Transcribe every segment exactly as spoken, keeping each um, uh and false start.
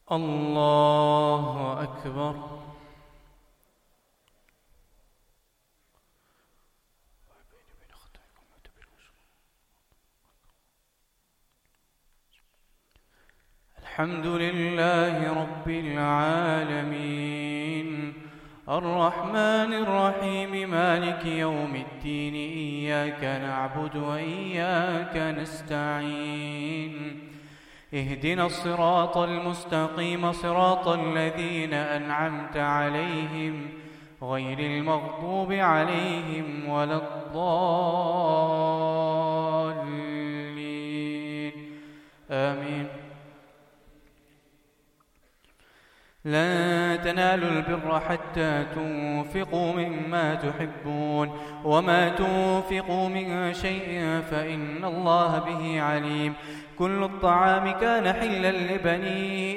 الله أكبر. الحمد لله رب العالمين الرحمن الرحيم مالك يوم الدين إياك نعبد وإياك نستعين اهدنا الصراط المستقيم صراط الذين أنعمت عليهم غير المغضوب عليهم ولا الضالين آمين. لن تنالوا البر حتى تنفقوا مما تحبون وما تنفقوا من شيء فإن الله به عليم. كل الطعام كان حلا لبني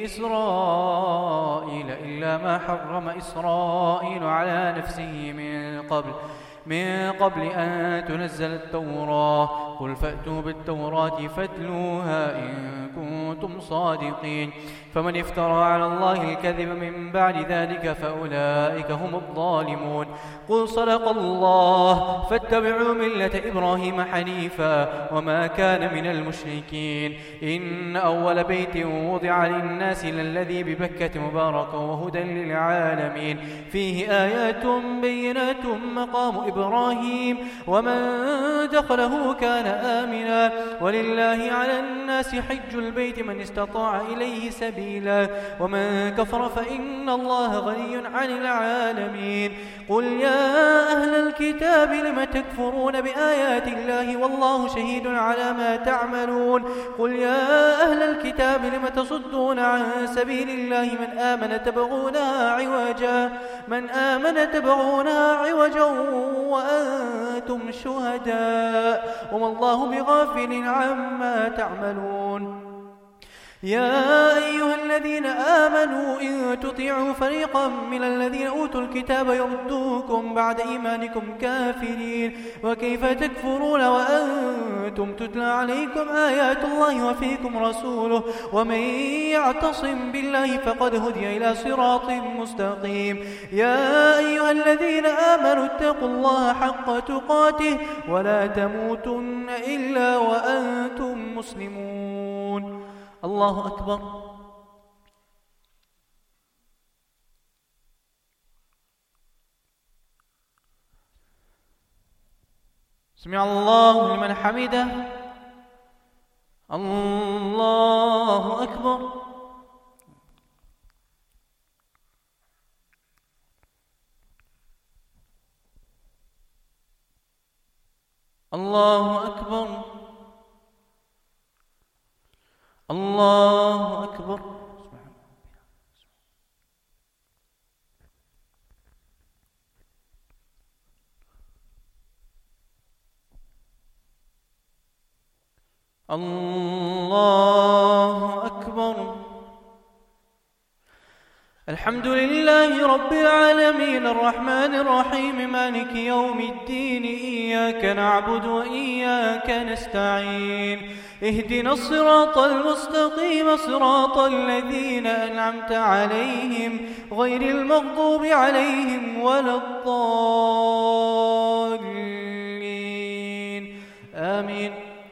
إسرائيل إلا ما حرم إسرائيل على نفسه من قبل من قبل أن تنزل التوراة. قل فأتوا بالتوراة فاتلوها إن كنتم صادقين. فمن افترى على الله الكذب من بعد ذلك فأولئك هم الظالمون. قل صدق الله فاتبعوا ملة إبراهيم حنيفا وما كان من المشركين. إن أول بيت وضع للناس للذي ببكة مباركا وهدى للعالمين فيه آيات بينات مقام إبراهيم ومن دخله كان آمنا ولله على الناس حج البيت من استطاع إليه سبيلا ومن كفر فإن الله غني عن العالمين. قل يا أهل الكتاب لم تكفرون بآيات الله والله شهيد على ما تعملون. قل يا أهل الكتاب لم تصدون عن سبيل الله من آمن تبغونها عوجا من آمن تبغونها عوجا وأنتم شهداء وما الله بغافل عما تعملون. يا أيها الذين آمنوا إن تطيعوا فريقا من الذين أوتوا الكتاب يردوكم بعد إيمانكم كافرين وكيف تكفرون وأنتم تتلى عليكم آيات الله وفيكم رسوله ومن يعتصم بالله فقد هدي إلى صراط مستقيم. يا أيها الذين آمنوا اتقوا الله حق تقاته ولا تموتن إلا وأنتم مسلمون. الله أكبر. سمع الله لمن حمده. الله أكبر. الله أكبر. الله أكبر. الله أكبر. الحمد لله رب العالمين الرحمن الرحيم مالك يوم الدين إياك نعبد وإياك نستعين اهدنا الصراط المستقيم صراط الذين أنعمت عليهم غير المغضوب عليهم ولا الضالين آمين.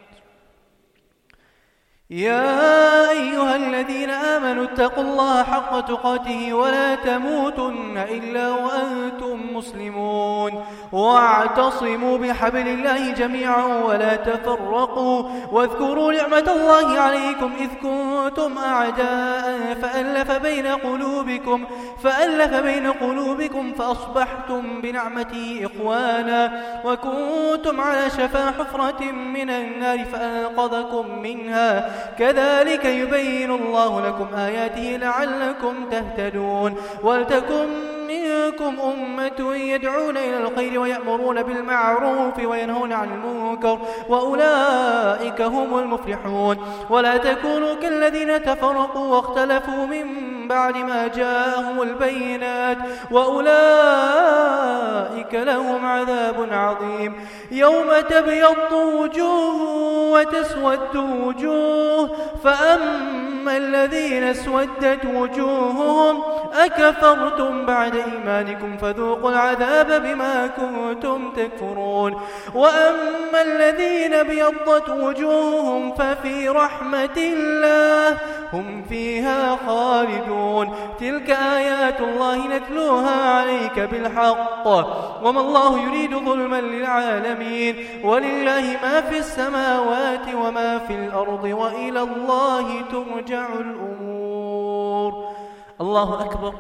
يا أيها الذين آمنوا اتقوا الله حق تقاته ولا تموتن إلا وأنتم مسلمون واعتصموا بحبل الله جميعا ولا تفرقوا واذكروا نعمة الله عليكم إذ كنتم أعداء فألف بين قلوبكم فألف بين قلوبكم فأصبحتم بنعمته إخوانا وكنتم على شفا حفرة من النار فأنقذكم منها كذلك يبين الله لكم آياته لعلكم تهتدون. ولتكن منكم منكم أمة يدعون إلى الخير ويأمرون بالمعروف وينهون عن المنكر وأولئك هم المفلحون ولا تكونوا كالذين تفرقوا واختلفوا من بعد ما جاءهم البينات وأولئك لهم عذاب عظيم يوم تبيض وجوه وتسود وجوه فأما الذين اسودت وجوههم أكفرتم بعد إيمانكم فذوقوا العذاب بما كنتم تكفرون وأما الذين بيضت وجوههم ففي رحمة الله هم فيها خالدون تلك آيات الله نتلوها عليك بالحق وما الله يريد ظلما للعالمين ولله ما في السماوات وما في الأرض وإلى الله ترجع الأمور. الله أكبر.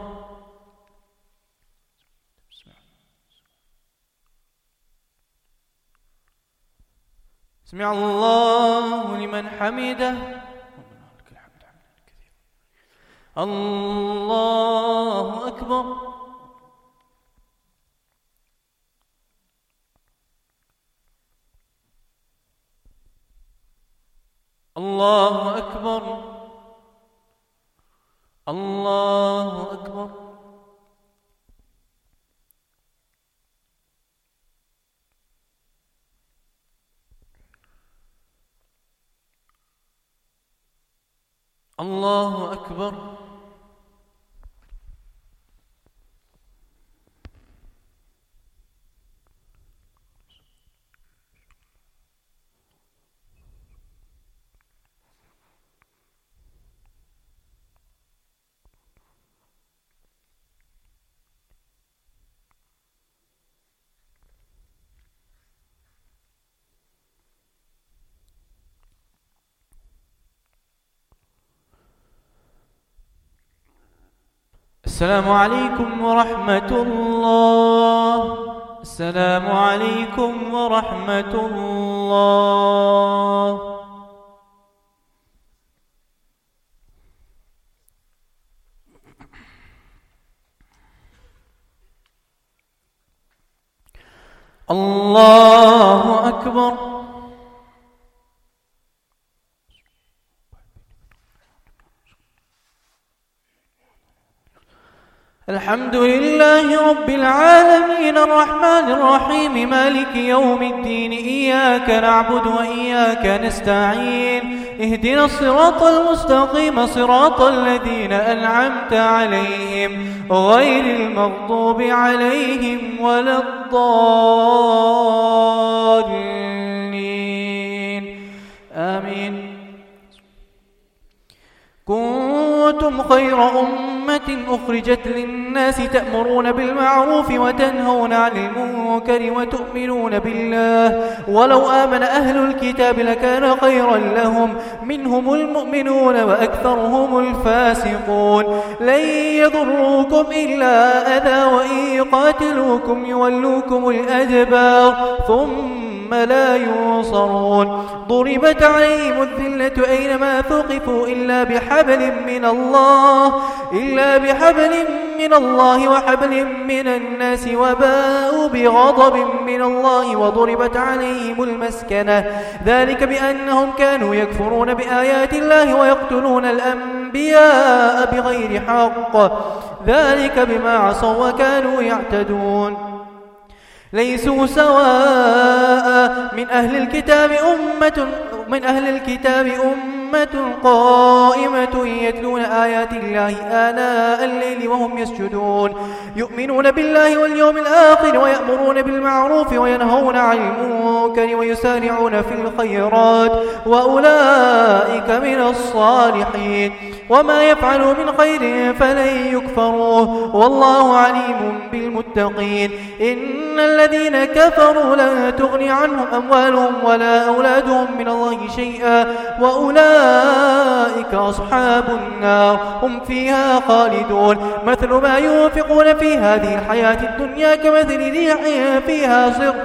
سمع الله لمن حمده. الله أكبر. الله أكبر. الله أكبر. الله أكبر. السلام عليكم ورحمة الله. السلام عليكم ورحمة الله. الله أكبر. الحمد لله رب العالمين الرحمن الرحيم مالك يوم الدين إياك نعبد وإياك نستعين اهدنا الصراط المستقيم صراط الذين أنعمت عليهم غير المغضوب عليهم ولا الضالين آمين. كنتم خير أمة أخرجت للناس تأمرون بالمعروف وتنهون عن المنكر وتؤمنون بالله ولو آمن أهل الكتاب لكان خيرا لهم منهم المؤمنون وأكثرهم الفاسقون لن يضروكم إلا أذى وإن يقاتلوكم يولوكم الأدبار ثم لا ينصرون ضربت عليهم الذلة أينما ثقفوا إلا بحبل من الله إلا بحبل من الله وحبل من الناس وباءوا بغضب من الله وضربت عليهم المسكنة ذلك بأنهم كانوا يكفرون بآيات الله ويقتلون الأنبياء بغير حق ذلك بما عصوا وكانوا يعتدون ليسوا سواء من أهل الكتاب أمة من أهل الكتاب أمة قائمة يتلون آيات الله آناء الليل وهم يسجدون يؤمنون بالله واليوم الآخر ويأمرون بالمعروف وينهون عن المنكر ويسارعون في الخيرات وأولئك من الصالحين وما يفعلوا من خير فلن يكفروه والله عليم بالمتقين إن الذين كفروا لن تغني عنهم أموالهم ولا أولادهم من الله شيئا وأولئك أصحاب النار هم فيها خالدون مثل ما ينفقون في هذه الحياة الدنيا كمثل ريح فيها صر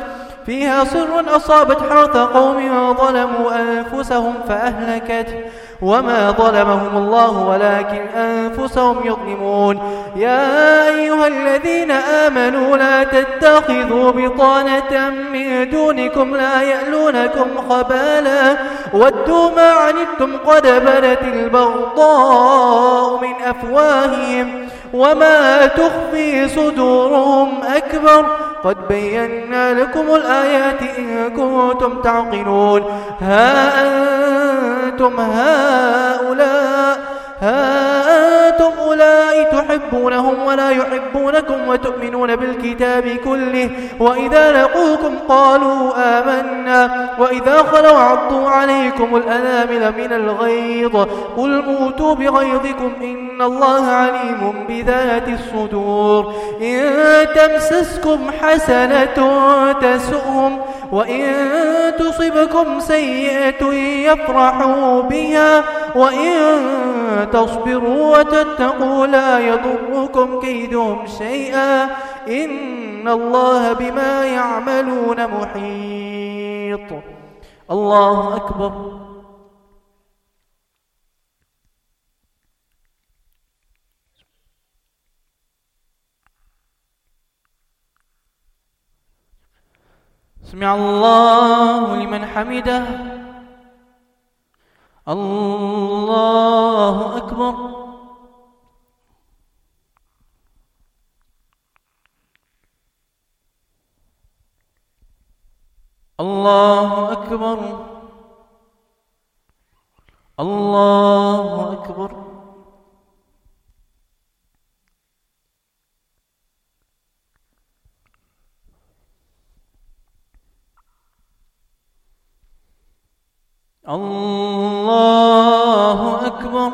فيها صر أصابت حرث قوم ظلموا أنفسهم فأهلكته وما ظلمهم الله ولكن أنفسهم يظلمون. يا أيها الذين آمنوا لا تتخذوا بطانة من دونكم لا يألونكم خبالا ودوا ما عنتم قد بدت البغضاء من أفواههم وما تخفي صدورهم أكبر قد بينا لكم الآيات إن كنتم تعقلون. ها أنتم هؤلاء ها أنتم أولئك تحبونهم ولا يحبونكم وتؤمنون بالكتاب كله وإذا لقوكم قالوا آمنا وإذا خلوا عضوا عليكم الأنامل من الغيظ قل موتوا بغيظكم إن الله عليم بذات الصدور. إن تمسسكم حسنة تسؤهم وإن تصبكم سيئة يفرحوا بها وإن تصبروا وتتقوا لا يضركم كيدهم شيئا إن الله بما يعملون محيط. الله أكبر. سمع الله لمن حمده. الله أكبر. الله أكبر. الله أكبر. الله أكبر.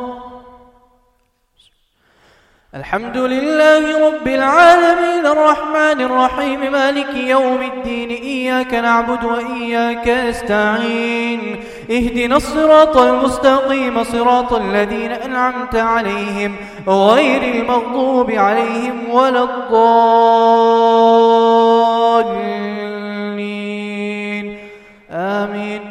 الحمد لله رب العالمين الرحمن الرحيم مالك يوم الدين إياك نعبد وإياك نستعين اهدنا الصراط المستقيم صراط الذين أنعمت عليهم غير المغضوب عليهم ولا الضالين آمين.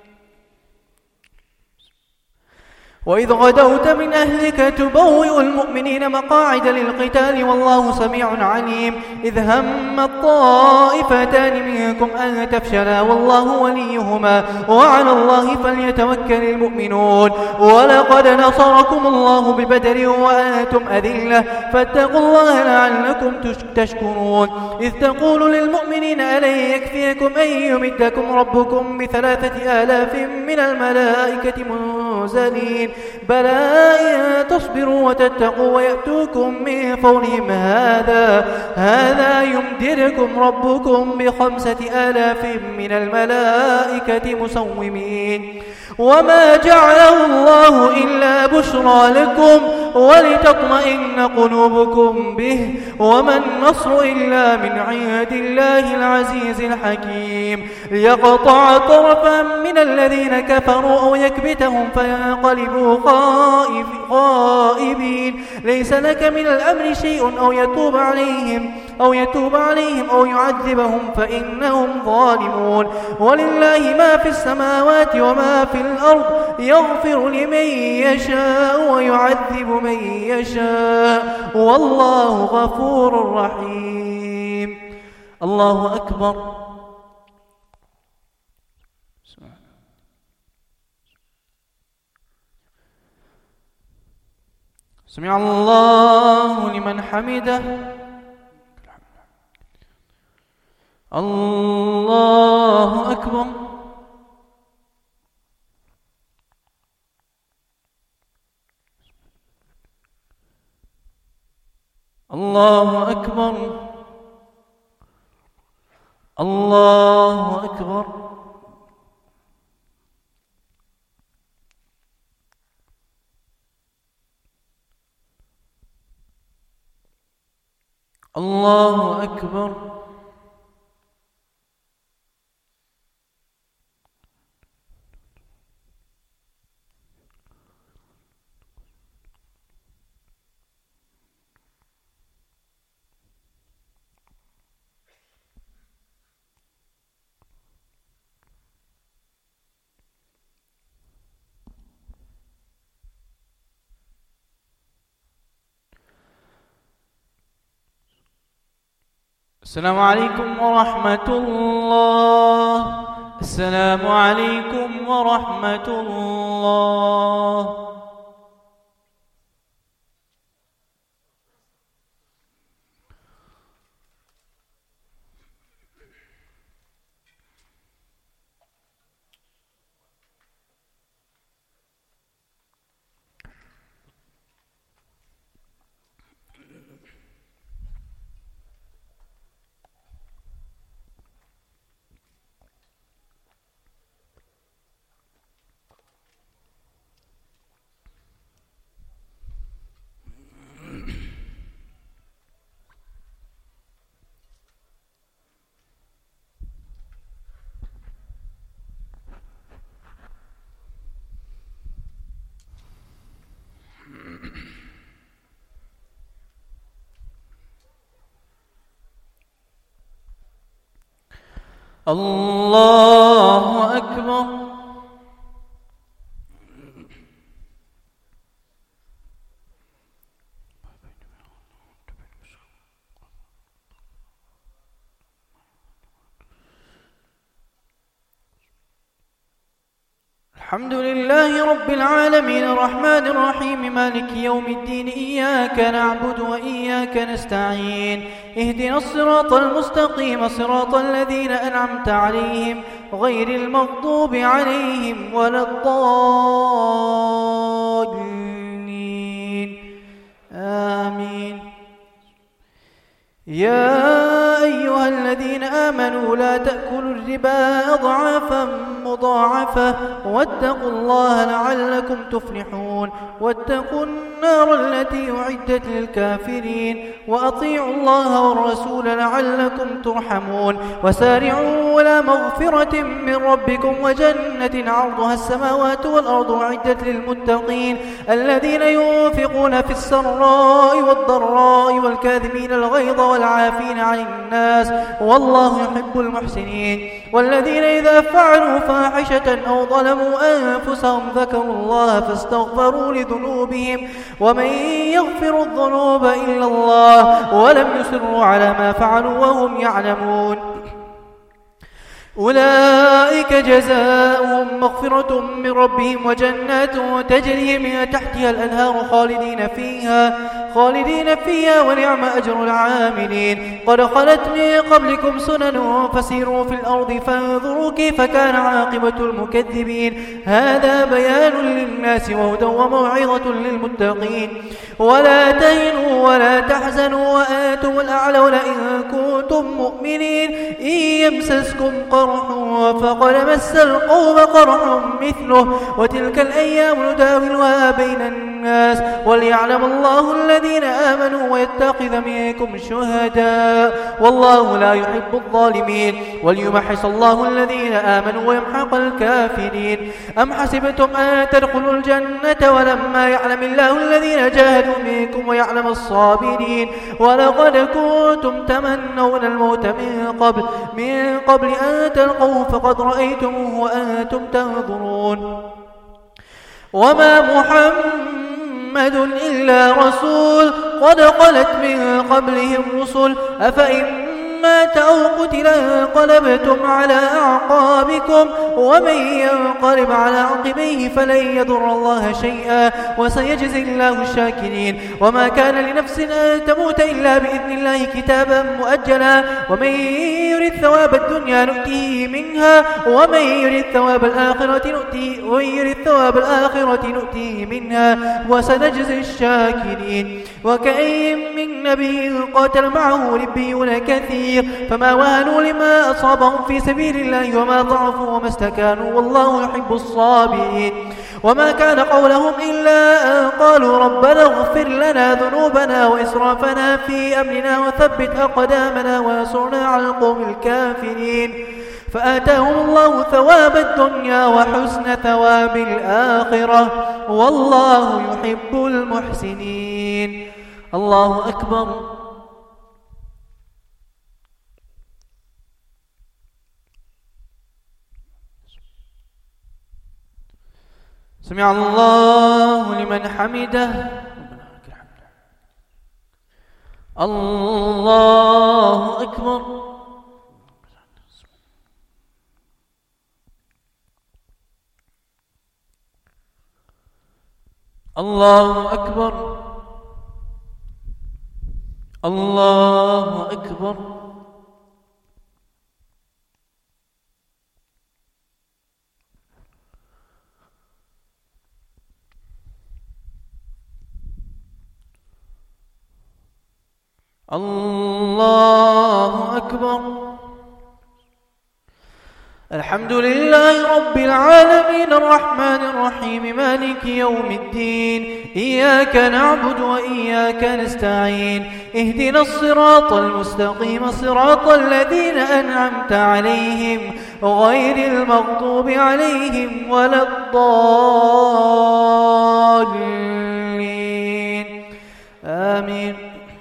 وإذ غدوت من أهلك تبوئ المؤمنين مقاعد للقتال والله سميع عليم. إذ هم الطائفتان منكم أن تفشلا والله وليهما وعلى الله فليتوكل المؤمنون. ولقد نصركم الله ببدر وأنتم أذلة فاتقوا الله لعلكم تشكرون. إذ تقول للمؤمنين ألن يكفيكم أن يمدكم ربكم بثلاثة آلاف من الملائكة منزلين بلى إن تصبروا وتتقوا ويأتوكم من فورهم هذا هذا يمدركم ربكم بخمسة آلاف من الملائكة مسومين. وما جعله الله إلا بشرى لكم ولتطمئن قلوبكم به وما النصر إلا من عند الله العزيز الحكيم. ليقطع طرفا من الذين كفروا أو يكبتهم فينقلبوا خائبين ليس لك من الأمر شيء أو يتوب عليهم أو يتوب عليهم أو يعذبهم فإنهم ظالمون. ولله ما في السماوات وما في الأرض يغفر لمن يشاء ويعذب من يشاء والله غفور رحيم. الله أكبر. سمع الله لمن حمده. الله أكبر. الله أكبر. الله أكبر. الله أكبر. السلام عليكم ورحمة الله. السلام عليكم ورحمة الله. الله أكبر. الحمد لله رب العالمين الرحمن الرحيم مالك يوم الدين إياك نعبد وإياك نستعين اهدنا الصراط المستقيم صراط الذين أنعمت عليهم غير المغضوب عليهم ولا الضالين آمين. يا أيها الذين آمنوا لا تأكلوا الربا أضعافا مضاعفة واتقوا الله لعلكم تفلحون واتقوا النار التي أعدت للكافرين وأطيعوا الله والرسول لعلكم ترحمون وسارعوا إلى مغفرة من ربكم وجنة عرضها السماوات والأرض أعدت للمتقين الذين ينفقون في السراء والضراء والكاظمين الغيظ والعافين عن الناس والله يحب المحسنين والذين إذا فعلوا فاحشة أو ظلموا أنفسهم ذكروا الله فاستغفروا لذنوبهم ومن يغفر الذنوب إلا الله ولم يصروا على ما فعلوا وهم يعلمون أولئك جزاؤهم مغفرة من ربهم وجنات تجري من تحتها الأنهار خالدين فيها خالدين فيها ونعم أجر العاملين قد خلت من قبلكم سنن فسيروا في الأرض فانظروا كيف كان عاقبة المكذبين هذا بيان للناس وهدى وموعظة للمتقين ولا تهنوا ولا تحزنوا وأنتم الأعلون إن كنتم مؤمنين إن يمسسكم قرح فقد مس القوم قرح مثله وتلك الأيام نداولها بين الناس وليعلم الله الذين آمنوا ويتخذ منكم شهداء والله لا يحب الظالمين وليمحص الله الذين آمنوا ويمحق الكافرين أم حسبتم أن تدخلوا الجنة ولما يعلم الله الذين جاهدوا منكم ويعلم الصابرين ولقد كنتم تمنون الموت من قبل من قبل أن تلقوه فقد رأيتموه وأنتم تنظرون وما محمد إلا رسول قد خلت من قبله الرسل أفإن مات أو قتل انقلبتم على أعقابكم ومن ينقلب على عقبيه فلن يضر الله شيئا وسيجزي الله الشاكرين وما كان لنفس أن تموت إلا بإذن الله كتابا مؤجلا ومن يريد ثواب الدنيا نؤتيه منها ومن يريد ثواب الآخرة نؤتيه ومن يريد ثواب الآخرة نؤتيه منها وسنجزي الشاكرين وكأين من نبي قاتل معه ربيون كثير فما وهنوا لما أصابهم في سبيل الله وما ضعفوا وما استكانوا والله يحب الصابرين وما كان قولهم إلا أن قالوا ربنا اغفر لنا ذنوبنا وإسرافنا في أمرنا وثبت أقدامنا وانصرنا على القوم الكافرين فآتاهم الله ثواب الدنيا وحسن ثواب الآخرة والله يحب المحسنين. الله أكبر. سمع الله لمن حمده الله أكبر. الله أكبر. الله أكبر. الله أكبر. الحمد لله رب العالمين الرحمن الرحيم مالك يوم الدين إياك نعبد وإياك نستعين اهدنا الصراط المستقيم صراط الذين أنعمت عليهم غير المغضوب عليهم ولا الضالين آمين.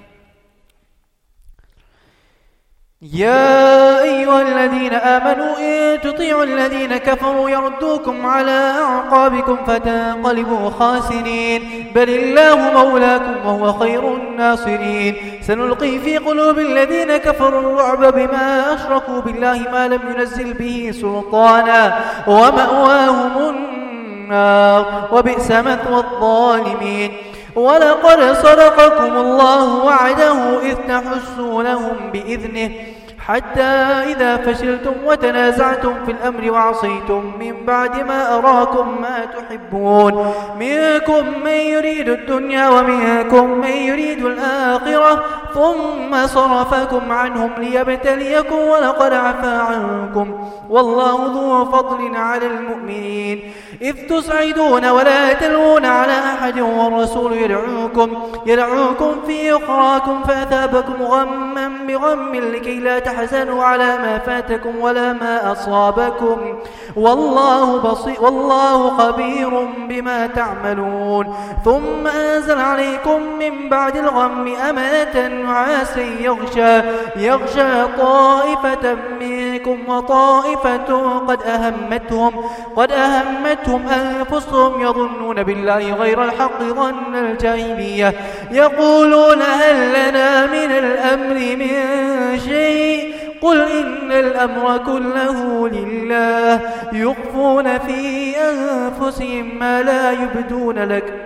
يا أيها الذين آمنوا إن تطيعوا الذين كفروا يردوكم على أعقابكم فتنقلبوا خاسرين بل الله مولاكم وهو خير الناصرين. سنلقي في قلوب الذين كفروا الرعب بما أشركوا بالله ما لم ينزل به سلطانا ومأواهم النار وبئس مثوى الظالمين. ولقد صدقكم الله وعده إذ تحسونهم بإذنه حتى إذا فشلتم وتنازعتم في الأمر وعصيتم من بعد ما أراكم ما تحبون منكم من يريد الدنيا ومنكم من يريد الآخرة ثم صرفكم عنهم ليبتليكم ولقد عفا عنكم والله ذو فضل على المؤمنين. إذ تسعدون ولا تلوون على أحد والرسول يدعوكم يدعوكم في أخراكم فأثابكم غما بغم لكي لا تحزنوا على ما فاتكم ولا ما أصابكم والله بصير والله خبير بما تعملون. ثم أنزل عليكم من بعد الغم أمنة نعاسا يغشى يغشى طائفة منكم وطائفة قد أهمتهم قد أهمتهم أنفسهم يظنون بالله غير الحق ظن الجاهلية يقولون هل لنا من الأمر من شيء قل إن الأمر كله لله يخفون في أنفسهم ما لا يبدون لك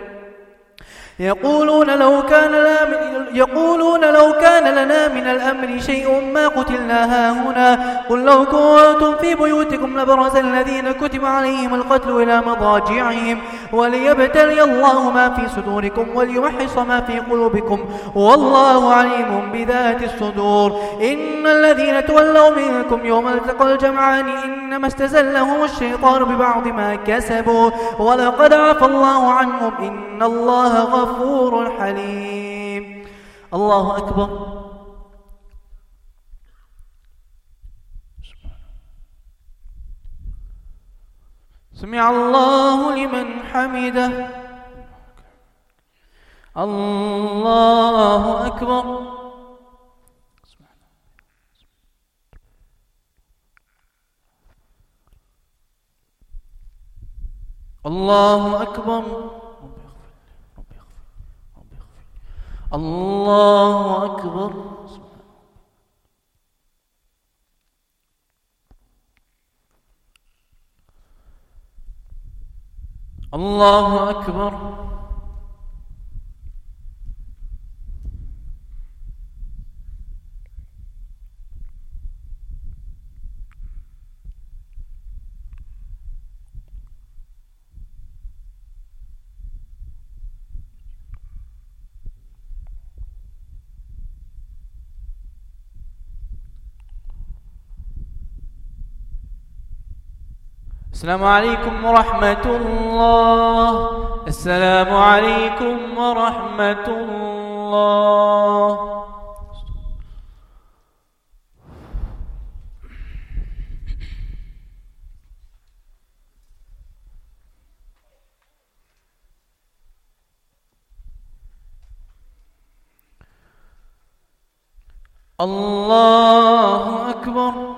يقولون لو كان لنا من يقولون لو كان لنا من الأمر شيء ما قتلنا هاهنا قل لو كنتم في بيوتكم لبرز الذين كتب عليهم القتل إلى مضاجعهم وليبتلي الله ما في صدوركم وليمحص ما في قلوبكم والله عليم بذات الصدور. إن الذين تولوا منكم يوم التقى الجمعان إنما استزلهم الشيطان ببعض ما كسبوا ولقد عفى الله عنهم إن الله غفور حليم. الله أكبر. سمع الله لمن حمده. الله أكبر. الله أكبر. الله أكبر. الله أكبر. السلام عليكم ورحمة الله. السلام عليكم ورحمة الله. الله أكبر.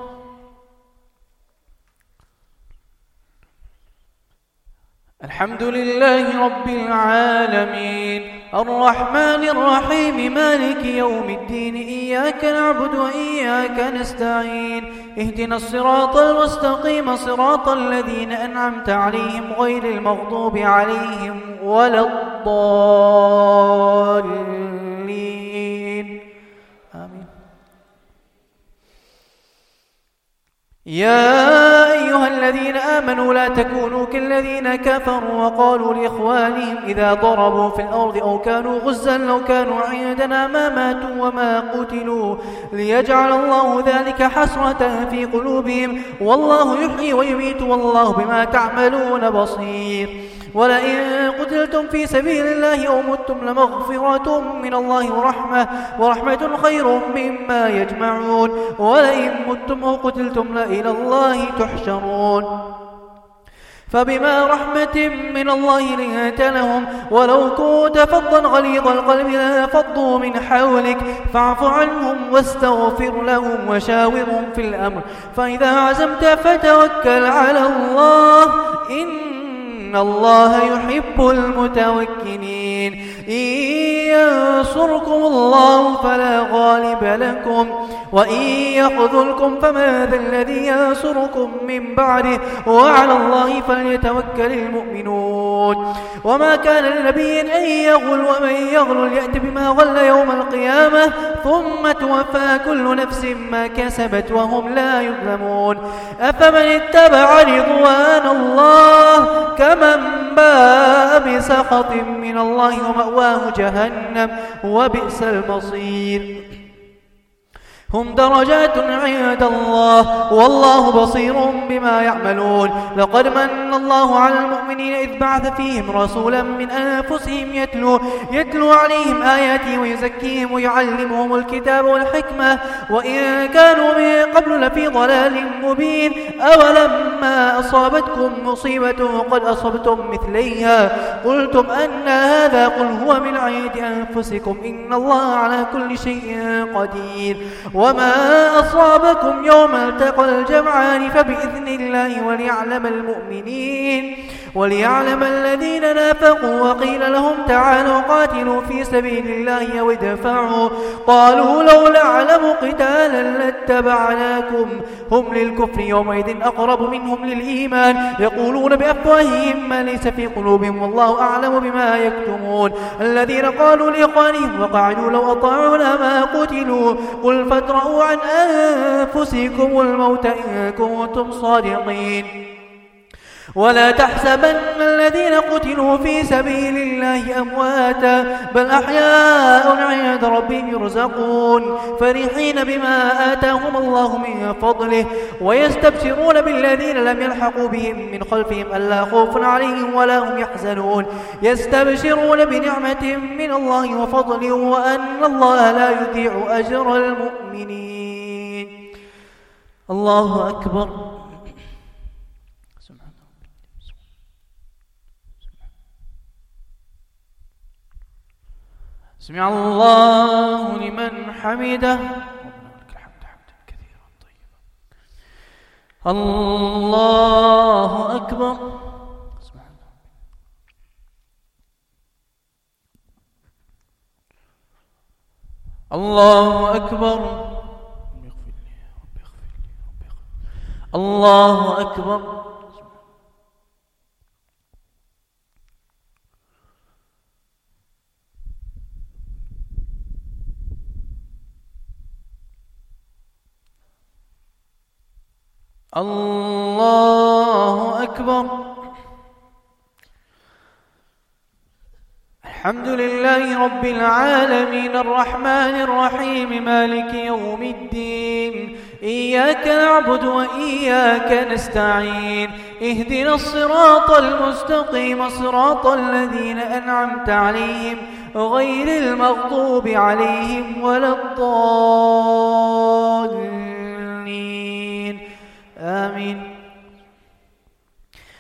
الحمد لله رب العالمين الرحمن الرحيم مالك يوم الدين إياك نعبد وإياك نستعين اهدنا الصراط المستقيم صراط الذين أنعمت عليهم غير المغضوب عليهم ولا الضالين آمين. يا أيها الذين آمنوا لا تكونوا كالذين كفروا وقالوا لإخوانهم إذا ضربوا في الأرض أو كانوا غزا لو كانوا عندنا ما ماتوا وما قتلوا ليجعل الله ذلك حسرة في قلوبهم والله يحيي ويميت والله بما تعملون بصير. ولئن قتلتم في سبيل الله أو متم لمغفرة من الله ورحمة ورحمة خير مما يجمعون ولئن متم أو قتلتم لإلى الله تحشرون. فبما رحمة من الله لنت لهم ولو كنت فظا غليظ القلب لانفضوا من حولك فاعف عنهم واستغفر لهم وشاورهم في الأمر فإذا عزمت فتوكل على الله إن إن الله يحب المتوكلين. إن ينصركم الله فلا غالب لكم وإن يخذلكم فما ذا الذي ينصركم من بعده وعلى الله فليتوكل المؤمنون. وما كان لنبي أن يغل ومن يغل يأت بما غل يوم القيامة ثم توفى كل نفس ما كسبت وهم لا يظلمون. أفمن اتبع رضوان الله كمن باء بسخط من الله ومأواه جهنم وبئس المصير. هم درجات عند الله والله بصير بما يعملون. لقد من الله على المؤمنين إذ بعث فيهم رسولا من أنفسهم يتلو, يتلو عليهم آياته ويزكيهم ويعلمهم الكتاب والحكمة وإن كانوا من قبل لفي ضلال مبين. أولما أصابتكم مصيبة قد أصبتم مثليها قلتم أن هذا قل هو من عند أنفسكم إن الله على كل شيء قدير. وما أصابكم يوم التقى الجمعان فبإذن الله وليعلم المؤمنين وليعلم الذين نافقوا وقيل لهم تعالوا قاتلوا في سبيل الله أو ادفعوا قالوا لو نعلم قتالا لاتبعناكم هم للكفر يومئذ أقرب منهم للإيمان يقولون بأفواههم ما ليس في قلوبهم والله أعلم بما يكتمون. الذين قالوا لإخوانهم وقعدوا لو أطاعونا ما قتلوا قل فادرءوا عن أنفسكم الموت إن كنتم صادقين. ولا تحسبن الذين قتلوا في سبيل الله أمواتا بل أحياء عند ربهم يرزقون فرحين بما آتاهم الله من فضله ويستبشرون بالذين لم يلحقوا بهم من خلفهم ألا خوف عليهم ولا هم يحزنون. يستبشرون بنعمة من الله وفضل وأن الله لا يضيع أجر المؤمنين. الله أكبر. سمع الله لمن حمده ربنا لك الحمد حمدا كثيرا طيبا. الله أكبر. الله أكبر. الله أكبر. الله أكبر. الحمد لله رب العالمين الرحمن الرحيم مالك يوم الدين إياك نعبد وإياك نستعين اهدنا الصراط المستقيم صراط الذين أنعمت عليهم غير المغضوب عليهم ولا الضالين آمين.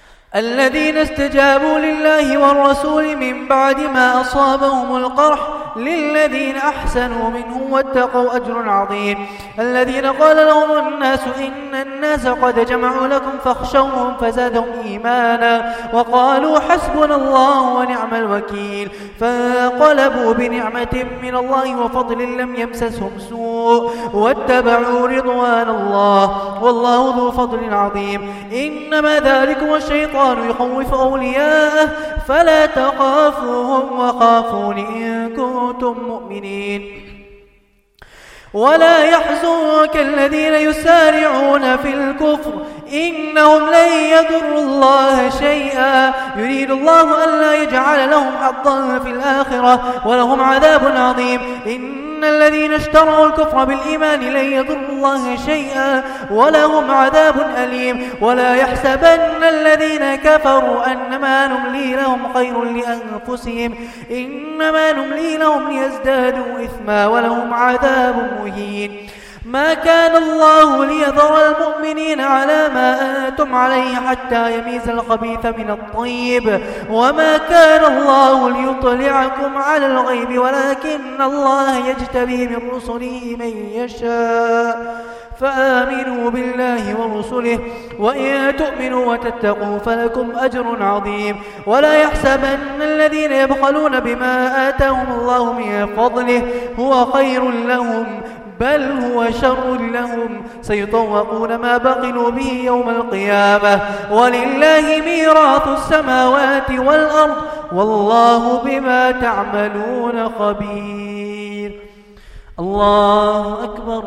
الذين استجابوا لله والرسول من بعد ما أصابهم القرح للذين أحسنوا منهم واتقوا أجر عظيم. الذين قال لهم الناس إن الناس قد جمعوا لكم فاخشوهم فزادهم إيمانا وقالوا حسبنا الله ونعم الوكيل. فانقلبوا بنعمة من الله وفضل لم يمسسهم سوء واتبعوا رضوان الله والله ذو فضل عظيم. إنما ذلكم الشيطان يخوف أولياءه فلا تخافوهم وخافون إن كنتم مؤمنين. ولا يحزنك الذين يسارعون في الكفر إنهم لن يضروا الله شيئا يريد الله ألا يجعل لهم حظا في الآخرة ولهم عذاب عظيم. إن الذين اشتروا الكفر بالإيمان لن يضروا الله شيئا ولهم عذاب أليم. ولا يحسبن الذين كفروا أنما نملي لهم خير لأنفسهم إنما نملي لهم ليزدادوا إثما ولهم عذاب مهين. ما كان الله ليذر المؤمنين على ما أنتم عليه حتى يميز الخبيث من الطيب وما كان الله ليطلعكم على الغيب ولكن الله يجتبي من رسله من يشاء فآمنوا بالله ورسله وإن تؤمنوا وتتقوا فلكم أجر عظيم. ولا يحسبن الذين يبخلون بما آتاهم الله من فضله هو خير لهم بل هو شر لهم سيطوقون ما بخلوا به يوم القيامة ولله ميراث السماوات والأرض والله بما تعملون خبير. الله أكبر.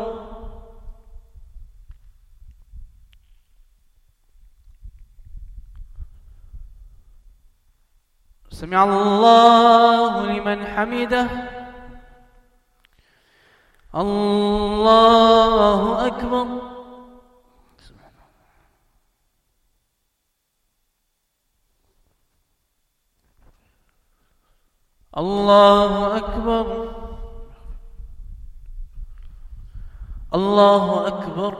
سمع الله لمن حمده. الله أكبر. الله أكبر. الله أكبر.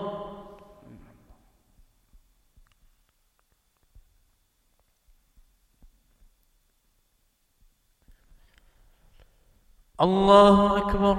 الله أكبر.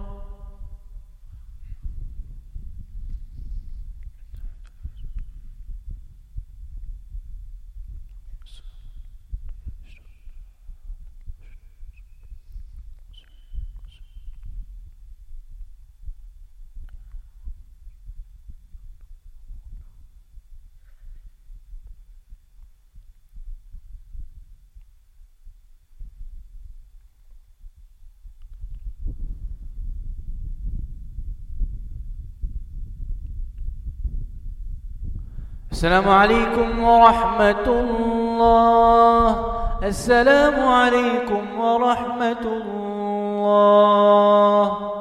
السلام عليكم ورحمة الله. السلام عليكم ورحمة الله.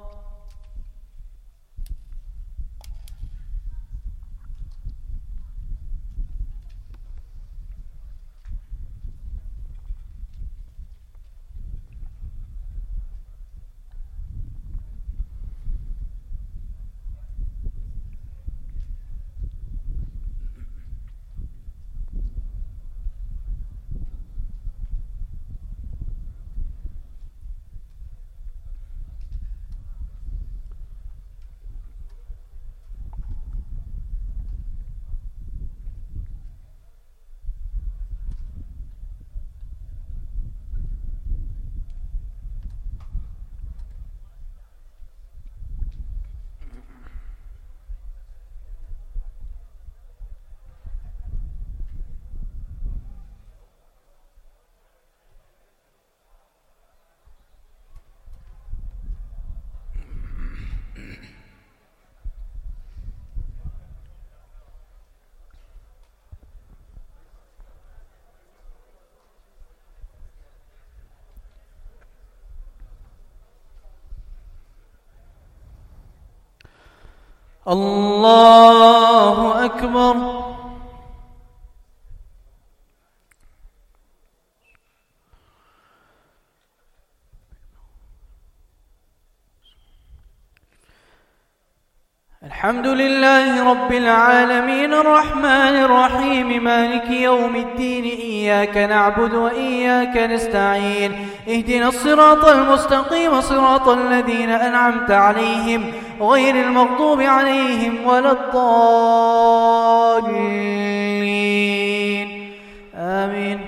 الله أكبر. الحمد لله رب العالمين الرحمن الرحيم مالك يوم الدين إياك نعبد وإياك نستعين اهدنا الصراط المستقيم صراط الذين أنعمت عليهم غير المغضوب عليهم ولا الضالين آمين.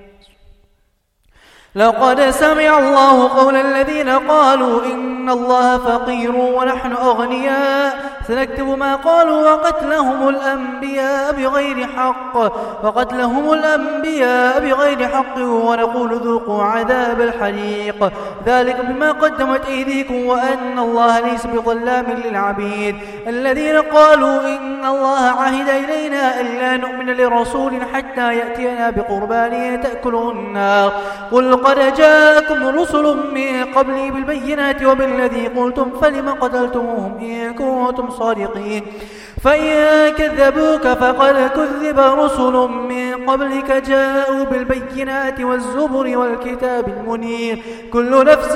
لقد سمع الله قول الذين قالوا إن الله فقير ونحن أغنياء سنكتب ما قالوا وقتلهم الأنبياء بغير حق وقتلهم الأنبياء بغير حق ونقول ذوقوا عذاب الحريق ذلك بما قدمت أيديكم وأن الله ليس بظلام للعبيد. الذين قالوا إن الله عهد إلينا ألا نؤمن لرسول حتى يأتينا بقربان تأكله النار قل قد جاءكم رسل من قبلي بالبينات وبالذي قلتم فلم قتلتموهم إن كنتم صادقين فإن كذبوك فقد كذب رسل من قبلك جاءوا بالبينات والزبر والكتاب المنير كل نفس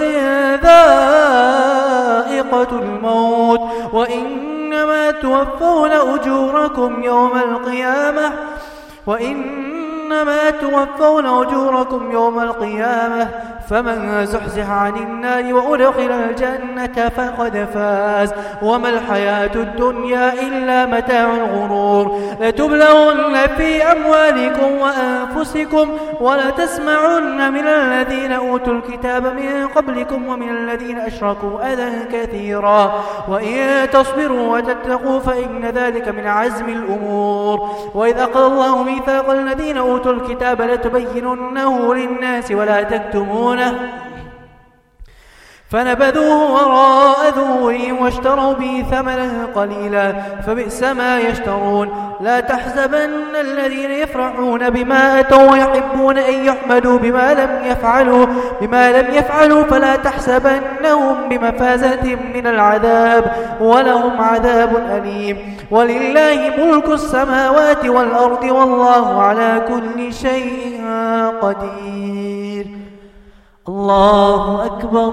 ذائقة الموت وإنما توفون أجوركم يوم القيامة وإن إنما توفون أجوركم يوم القيامة فمن زحزح عن النار وأدخل الجنة فقد فاز وما الحياة الدنيا إلا متاع الغرور. لتبلغن في أموالكم وأنفسكم ولتسمعن من الذين أوتوا الكتاب من قبلكم ومن الذين أشركوا أذى كثيرا وإن تصبروا وتتقوا فإن ذلك من عزم الأمور. وإذ أخذ الله ميثاق الذين أوتوا الكتاب لتبيننه للناس ولا تكتمونه فنبذوه وراء ظهورهم واشتروا به ثمنا قليلا فبئس ما يشترون. لا تحسبن الذين يفرحون بما أتوا ويحبون أن يحمدوا بما لم يفعلوا بما لم يفعلوا فلا تحسبنهم بمفازة من العذاب ولهم عذاب أليم. ولله ملك السماوات والأرض والله على كل شيء قدير. الله أكبر.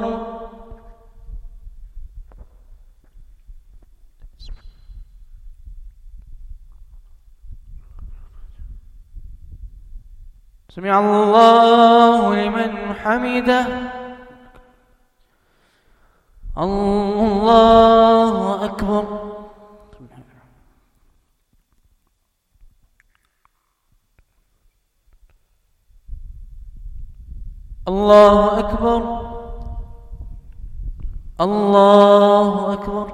سمع الله لمن حمده. الله أكبر. الله أكبر. الله أكبر.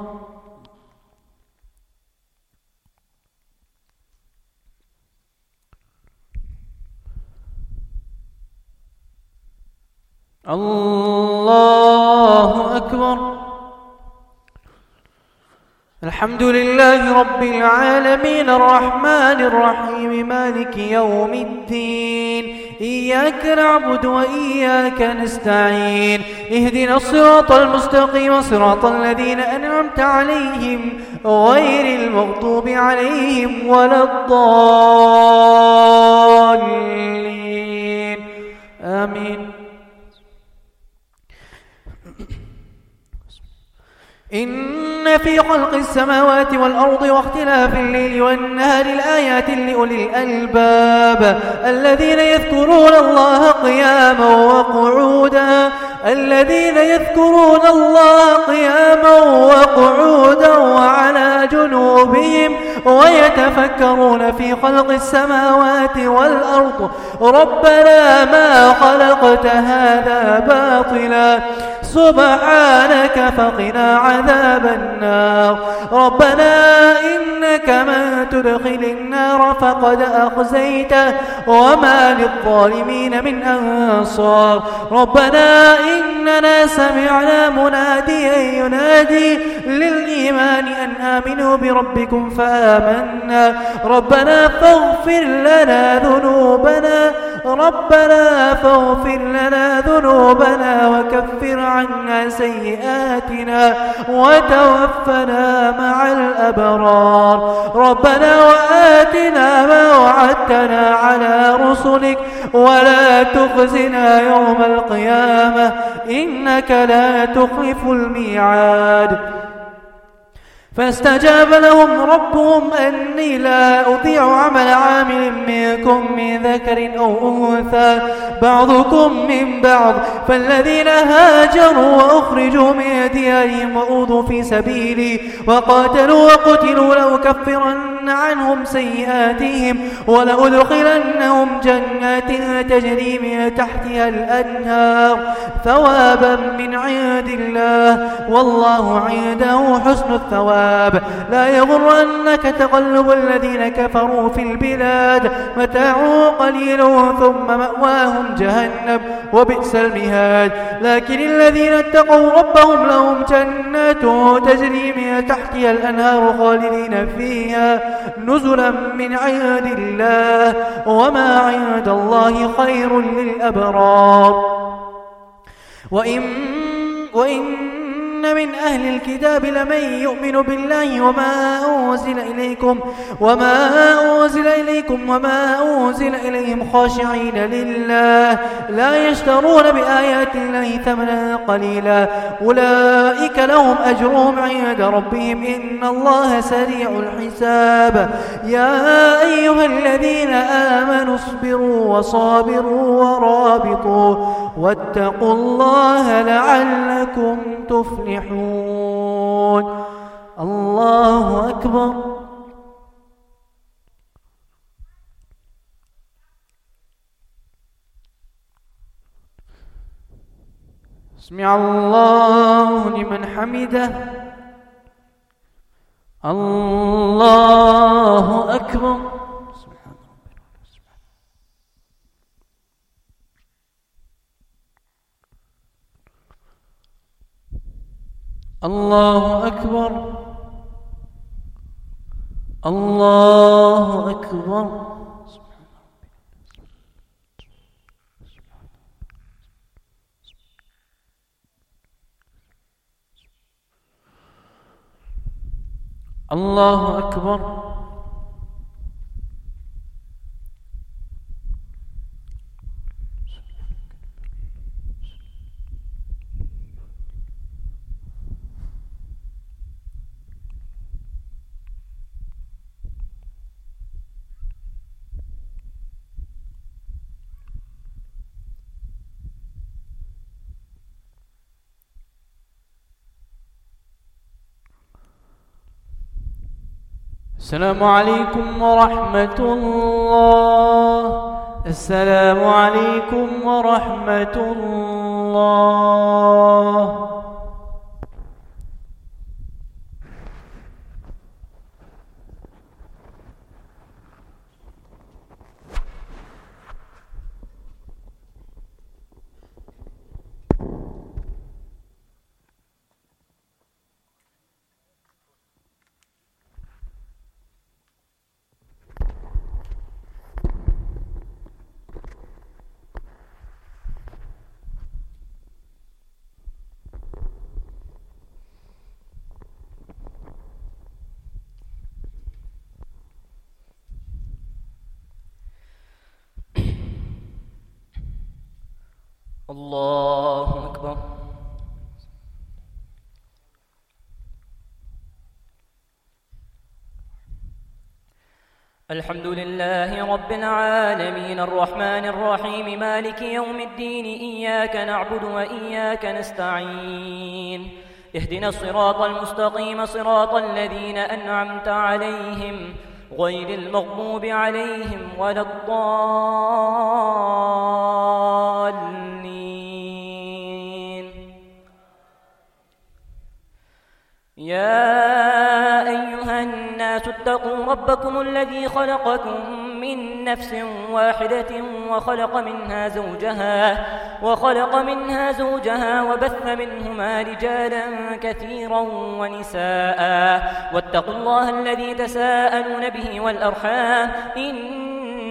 الله أكبر. الحمد لله رب العالمين الرحمن الرحيم مالك يوم الدين إياك نعبد وإياك نستعين اهدنا الصراط المستقيم صراط الذين أنعمت عليهم غير المغضوب عليهم ولا الضالين آمين. إن في خلق السماوات والأرض واختلاف الليل والنهار لآيات لأولي الألباب الذين يذكرون الله قياما وقعودا الذين يذكرون الله قياما وقعودا وعلى جنوبهم ويتفكرون في خلق السماوات والأرض ربنا ما خلقت هذا باطلا سبحانك فقنا عذاب النار ربنا إنك من تدخل النار فقد أخزيته وما للظالمين من أنصار ربنا إننا سمعنا مناديا ينادي للإيمان أن آمنوا بربكم فآمنا ربنا فاغفر لنا ذنوبنا ربنا فاغفر لنا ذنوبنا وكفر عنا سيئاتنا وتوفنا مع الأبرار ربنا وآتنا ما وعدتنا على رسلك ولا تخزنا يوم القيامة إنك لا تخلف الميعاد فاستجاب لهم ربهم أني لا أضيع عمل عامل منكم من ذكر أو أنثى بعضكم من بعض، فالذين هاجروا وأخرجوا من ديارهم وأوذوا في سبيلي وقاتلوا وقتلوا لأكفرن عنهم سيئاتهم ولأدخلنهم جنات تجري من تحتها الأنهار ثوابا من عند الله والله عنده حسن الثواب. لا يغرنك تقلب الذين كفروا في البلاد متاع قليل ثم مأواهم جهنم وبئس المهاد. لكن الذين اتقوا ربهم لهم جنات تجري من تحتها الأنهار خالدين فيها نزلا من عند الله وما عند الله خير للأبرار. وإن, وإن من أهل الكتاب لمن يؤمن بالله وما أنزل إليكم وما أنزل إليكم وما أنزل إليهم خاشعين لله لا يشترون بآيات الله ثمنا قليلا أولئك لهم أجرهم عند ربهم إن الله سريع الحساب. يا أيها الذين آمنوا اصبروا وصابروا ورابطوا واتقوا الله لعلكم تفلحون. الله أكبر. سمع الله لمن حمده. الله أكبر. الله أكبر. الله أكبر. الله أكبر. السلام عليكم ورحمة الله. السلام عليكم ورحمة الله. الله أكبر. الحمد لله رب العالمين الرحمن الرحيم مالك يوم الدين إياك نعبد وإياك نستعين اهدنا الصراط المستقيم صراط الذين أنعمت عليهم غير المغضوب عليهم ولا الضالين. يا أيها الناس اتقوا ربكم الذي خلقكم من نفس واحدة وخلق منها زوجها وخلق منها زوجها وبث منهما رجالا كثيرا ونساء واتقوا الله الذي تساءلون به والأرحام إن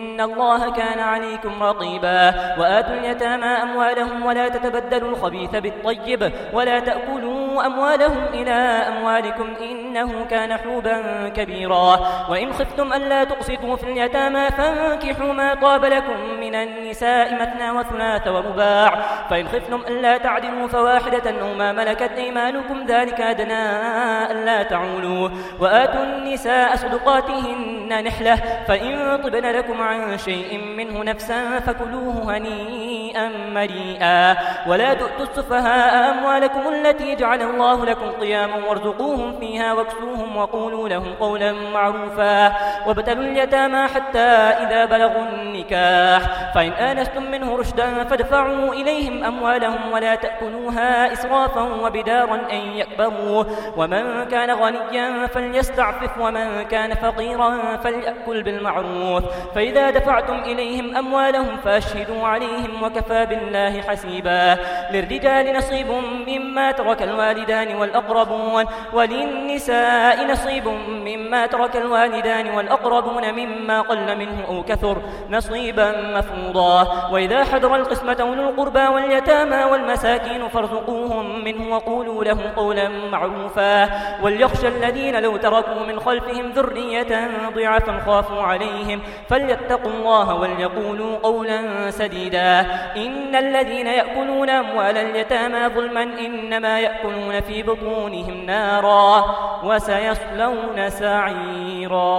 إن الله كان عليكم رقيبا وآتوا اليتامى أموالهم ولا تتبدلوا الخبيث بالطيب ولا تأكلوا أموالهم إلى أموالكم إنه كان حوبا كبيرا وإن خفتم ألا تقسطوا في اليتامى فانكحوا ما طاب لكم من النساء مثنى وثلاث ورباع فإن خفتم ألا تعدلوا فواحدة أو ما ملكت أيمانكم ذلك أدنى ألا تعولوا وآتوا النساء صدقاتهن نحلة فإن طبن لكم عن شيء منه نفسا فكلوه هنيئا مريئا ولا تؤتوا السفهاء أموالكم التي جعل الله لكم قياما وارزقوهم فيها واكسوهم وقولوا لهم قولا معروفا وابتلوا اليتامى حتى إذا بلغوا النكاح فإن آنستم منه رشدا فادفعوا إليهم أموالهم ولا تأكلوها إسرافا وبدارا أن يكبروا ومن كان غنيا فليستعفف ومن كان فقيرا فليأكل بالمعروف فإذا دفعتم إليهم أموالهم فأشهدوا عليهم وكفى بالله حسيبا للرجال نصيب مما ترك الوالدان والأقربون وللنساء نصيب مما ترك الوالدان والأقربون مما قل منه أو كثر نصيبا مفروضا وإذا حضر القسمة أولو القربى واليتامى والمساكين فارزقوهم منه وقولوا لهم قولا معروفا وليخشى الذين لو تركوا من خلفهم ذرية ضعفا خافوا عليهم فليتقوا الله وليقولوا قولا سديدا إن الذين يأكلون أموال اليتامى ظلما إنما يأكلون في بطونهم نارا وسيصلون سعيرا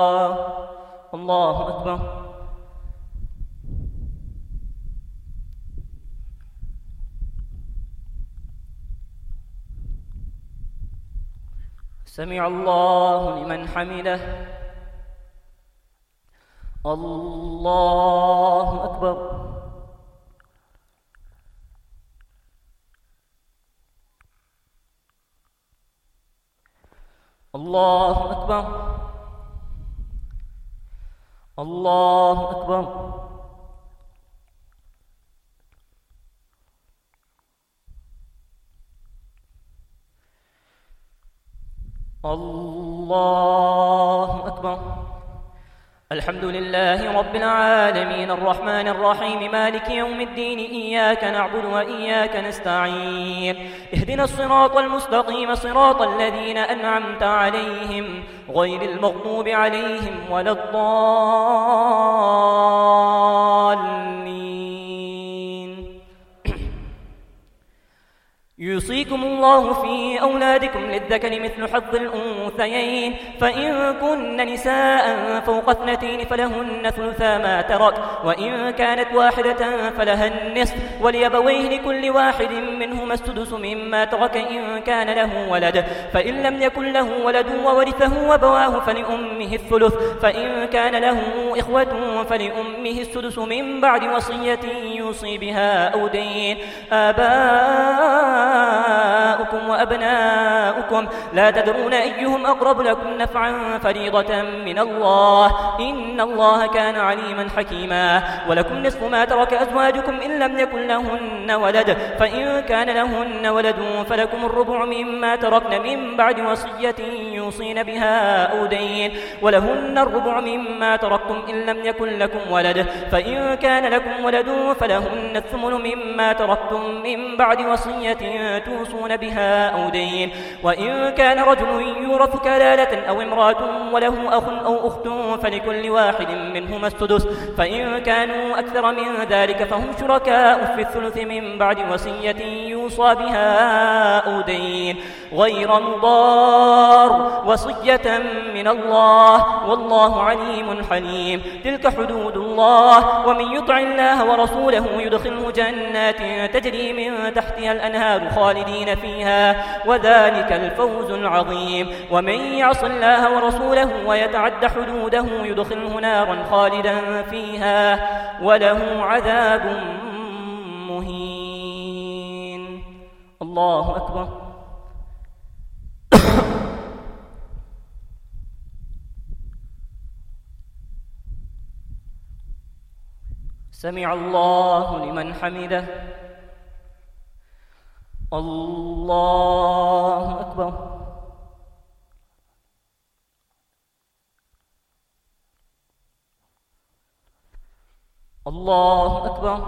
الله أكبر سمع الله لمن حمده الله أكبر الله أكبر الله أكبر الله أكبر الحمد لله رب العالمين الرحمن الرحيم مالك يوم الدين إياك نعبد وإياك نستعين اهدنا الصراط المستقيم صراط الذين أنعمت عليهم غير المغضوب عليهم ولا الضالين يوصيكم الله في أولادكم للذكر مثل حظ الأنثيين فإن كن نساء فوق اثنتين فلهن ثلثا ما ترك وإن كانت واحدة فلها النصف وليبويه لكل واحد منهما السدس مما ترك إن كان له ولد فإن لم يكن له ولد وورثه وبواه فلأمه الثلث فإن كان له إخوة فلأمه السدس من بعد وصية يوصي بها أو دين آباؤكم وأبناؤكم لا تدرون أيهم أقرب لكم نفعا فريضة من الله إن الله كان عليما حكيما ولكم نصف ما ترك أزواجكم إن لم يكن لهن ولد فإن كان لهن ولد فلكم الربع مما تركن من بعد وصية يوصين بها أو دين ولهن الربع مما تركتم إن لم يكن لكم ولد فإن كان لكم ولد فلهن الثمن مما تركتم من بعد وصية توصون بها أو دين وإن كان رجل يورث كلالة أو امرأة وله أخ أو أخت فلكل واحد منهما السدس فإن كانوا أكثر من ذلك فهم شركاء في الثلث من بعد وصية يوصى بها أو دين غير مضار وصية من الله والله عليم حليم تلك حدود الله ومن يطع الله ورسوله يدخله جنات تجري من تحتها الأنهار خالدين فيها وذلك الفوز العظيم ومن يعص الله ورسوله ويتعد حدوده يدخله نارا خالدا فيها وله عذاب مهين الله أكبر سمع الله لمن حمده الله أكبر الله أكبر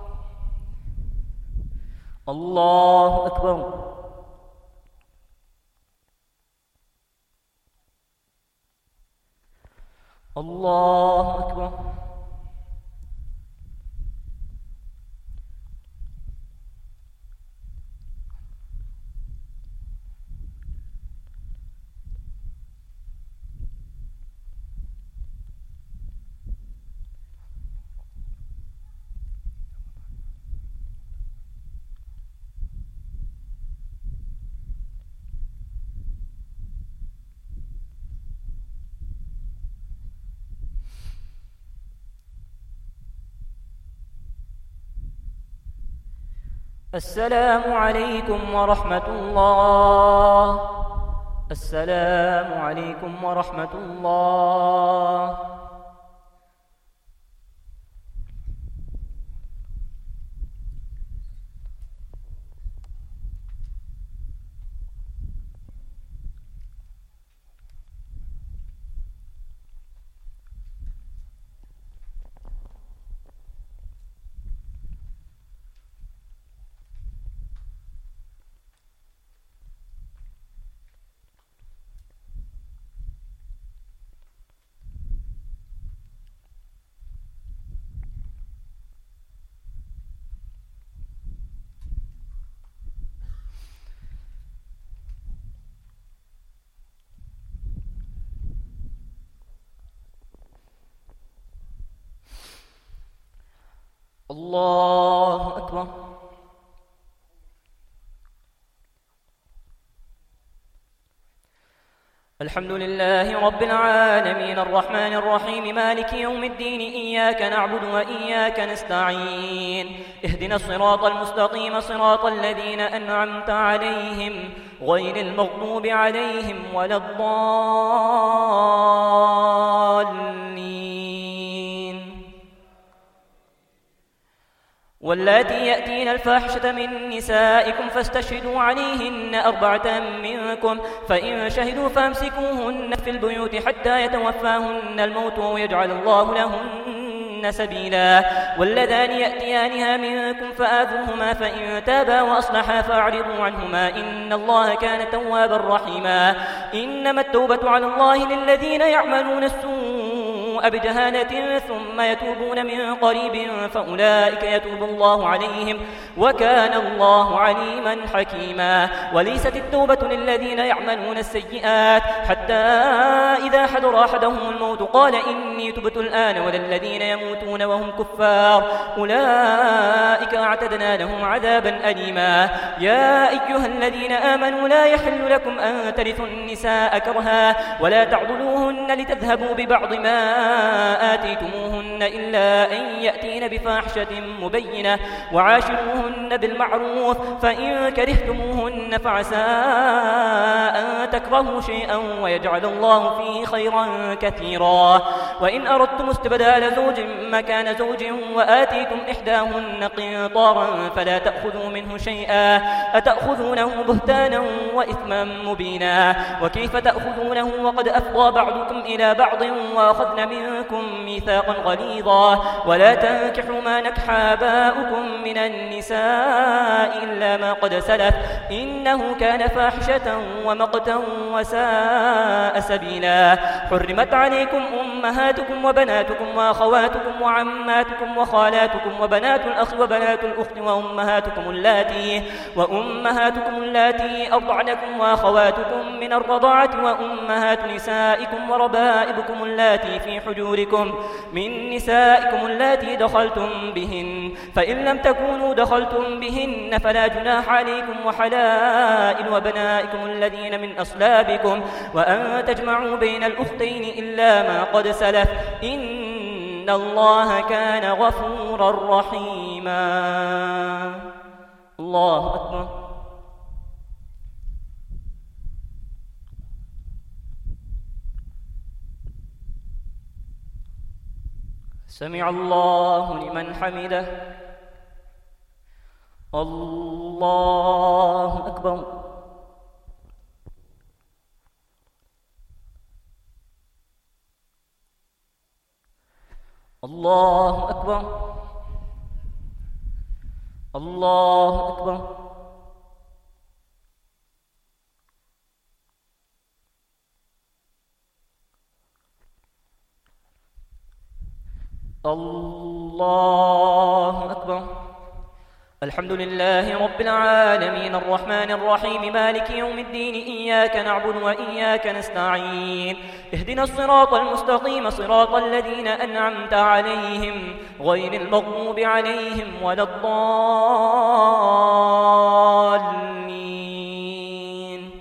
الله أكبر الله أكبر. السلام عليكم ورحمة الله. السلام عليكم ورحمة الله. الله أكبر. الحمد لله رب العالمين الرحمن الرحيم مالك يوم الدين إياك نعبد وإياك نستعين اهدنا الصراط المستقيم صراط الذين أنعمت عليهم غير المغضوب عليهم ولا الضالين. واللاتي يأتين الفاحشة من نسائكم فاستشهدوا عليهن أربعة منكم فإن شهدوا فامسكوهن في البيوت حتى يتوفاهن الموت ويجعل الله لهن سبيلا. واللذان يأتيانها منكم فآذوهما فإن تابا وأصلحا فأعرضوا عنهما إن الله كان توابا رحيما. إنما التوبة على الله للذين يعملون السوء بجهالة ثم يتوبون من قريب فأولئك يتوب الله عليهم وكان الله عليما حكيما. وليست التوبة للذين يعملون السيئات حتى إذا حضر أحدهم الموت قال إني تبت الآن ولا الذين يموتون وهم كفار أولئك أعتدنا لهم عذابا أليما. يا أيها الذين آمنوا لا يحل لكم أن ترثوا النساء كرها ولا تعضلوهن لتذهبوا ببعض ما آتيتموهن إلا أن يأتين بفاحشة مبينة وعاشروهن بالمعروف فإن كرهتموهن فعسى أن تكرهوا شيئا ويجعل الله فيه خيرا كثيرا. وإن أردتم استبدال زوج مكان زوج وآتيتم إحداهن قنطارا فلا تأخذوا منه شيئا أتأخذونه بهتانا وإثما مبينا. وكيف تأخذونه وقد أفضى بعضكم إلى بعض وأخذن منكم ميثاقا غليظا. ولا تنكحوا ما نكح آباؤكم من النساء إلا ما قد سلف إنه كان فاحشة ومقتا وساء سبيلا. حرمت عليكم أمهاتكم وبناتكم وأخواتكم وعماتكم وخالاتكم وبنات الأخ وبنات الأخت وأمهاتكم اللاتي وأمهاتكم اللاتي أرضعنكم وأخواتكم من الرضاعة وأمهات نسائكم وربائبكم اللاتي في حجوركم من نسائكم اللاتي دخلتم بهن فإن لم تكونوا دخلتم بهن فلا جناح عليكم وحلائل وبنائكم الذين من أصلابكم وأن تجمعوا بين الأختين إلا ما قد سلف إن الله كان غفورا رحيما. الله أكبر. سمع الله لمن حمده. الله أكبر. الله أكبر. الله أكبر. الله أكبر. الحمد لله رب العالمين الرحمن الرحيم مالك يوم الدين إياك نعبد وإياك نستعين اهدنا الصراط المستقيم صراط الذين أنعمت عليهم غير المغضوب عليهم ولا الضالين.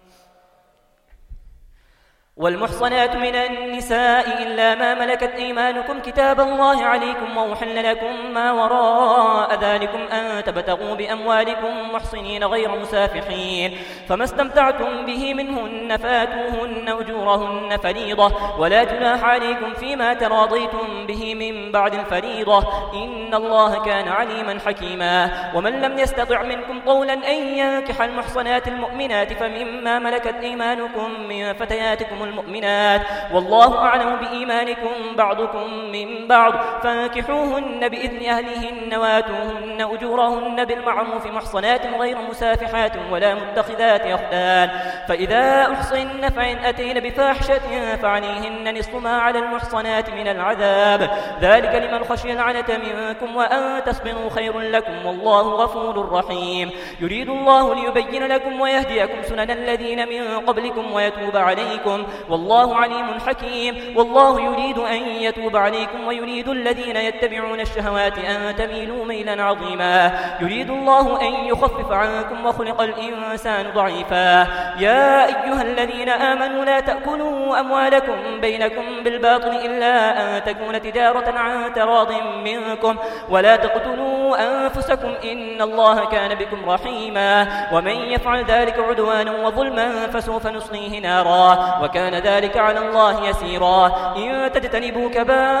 والمحصنات من النساء إلا ما ملكت أيمانكم كتاب الله عليكم وأحل لكم ما وراء ذلكم أن تبتغوا بأموالكم محصنين غير مسافحين فما استمتعتم به منهن فاتوهن أجورهن فريضة ولا جناح عليكم فيما تراضيتم به من بعد الفريضة إن الله كان عليما حكيما. ومن لم يستطع منكم قولا أن ينكح المحصنات المؤمنات فمما ملكت أيمانكم من فتياتكم المؤمنات والله أعلم بإيمانكم بعضكم من بعض فانكحوهن بإذن أهلهن واتوهن أجورهن بالمعروف محصنات غير مسافحات ولا متخذات أخدان فإذا أحصن فإن أتين بفاحشة فعليهن نصف ما على المحصنات من العذاب ذلك لمن خشي العنة منكم وأن تصبروا خير لكم والله غفور رحيم. يريد الله ليبين لكم ويهديكم سنن الذين من قبلكم ويتوب عليكم والله عليم حكيم. والله يريد أن يتوب عليكم ويريد الذين يتبعون الشهوات أن تميلوا ميلا عظيما. يريد الله أن يخفف عنكم وخلق الإنسان ضعيفا. يا أيها الذين آمنوا لا تأكلوا أموالكم بينكم بالباطل إلا أن تكون تجارة عن تراض منكم ولا تقتلوا أنفسكم إن الله كان بكم رحيما. ومن يفعل ذلك عدوانا وظلما فسوف نصليه نارا وكان ذلك على الله يسيرا. إن تجتنبوا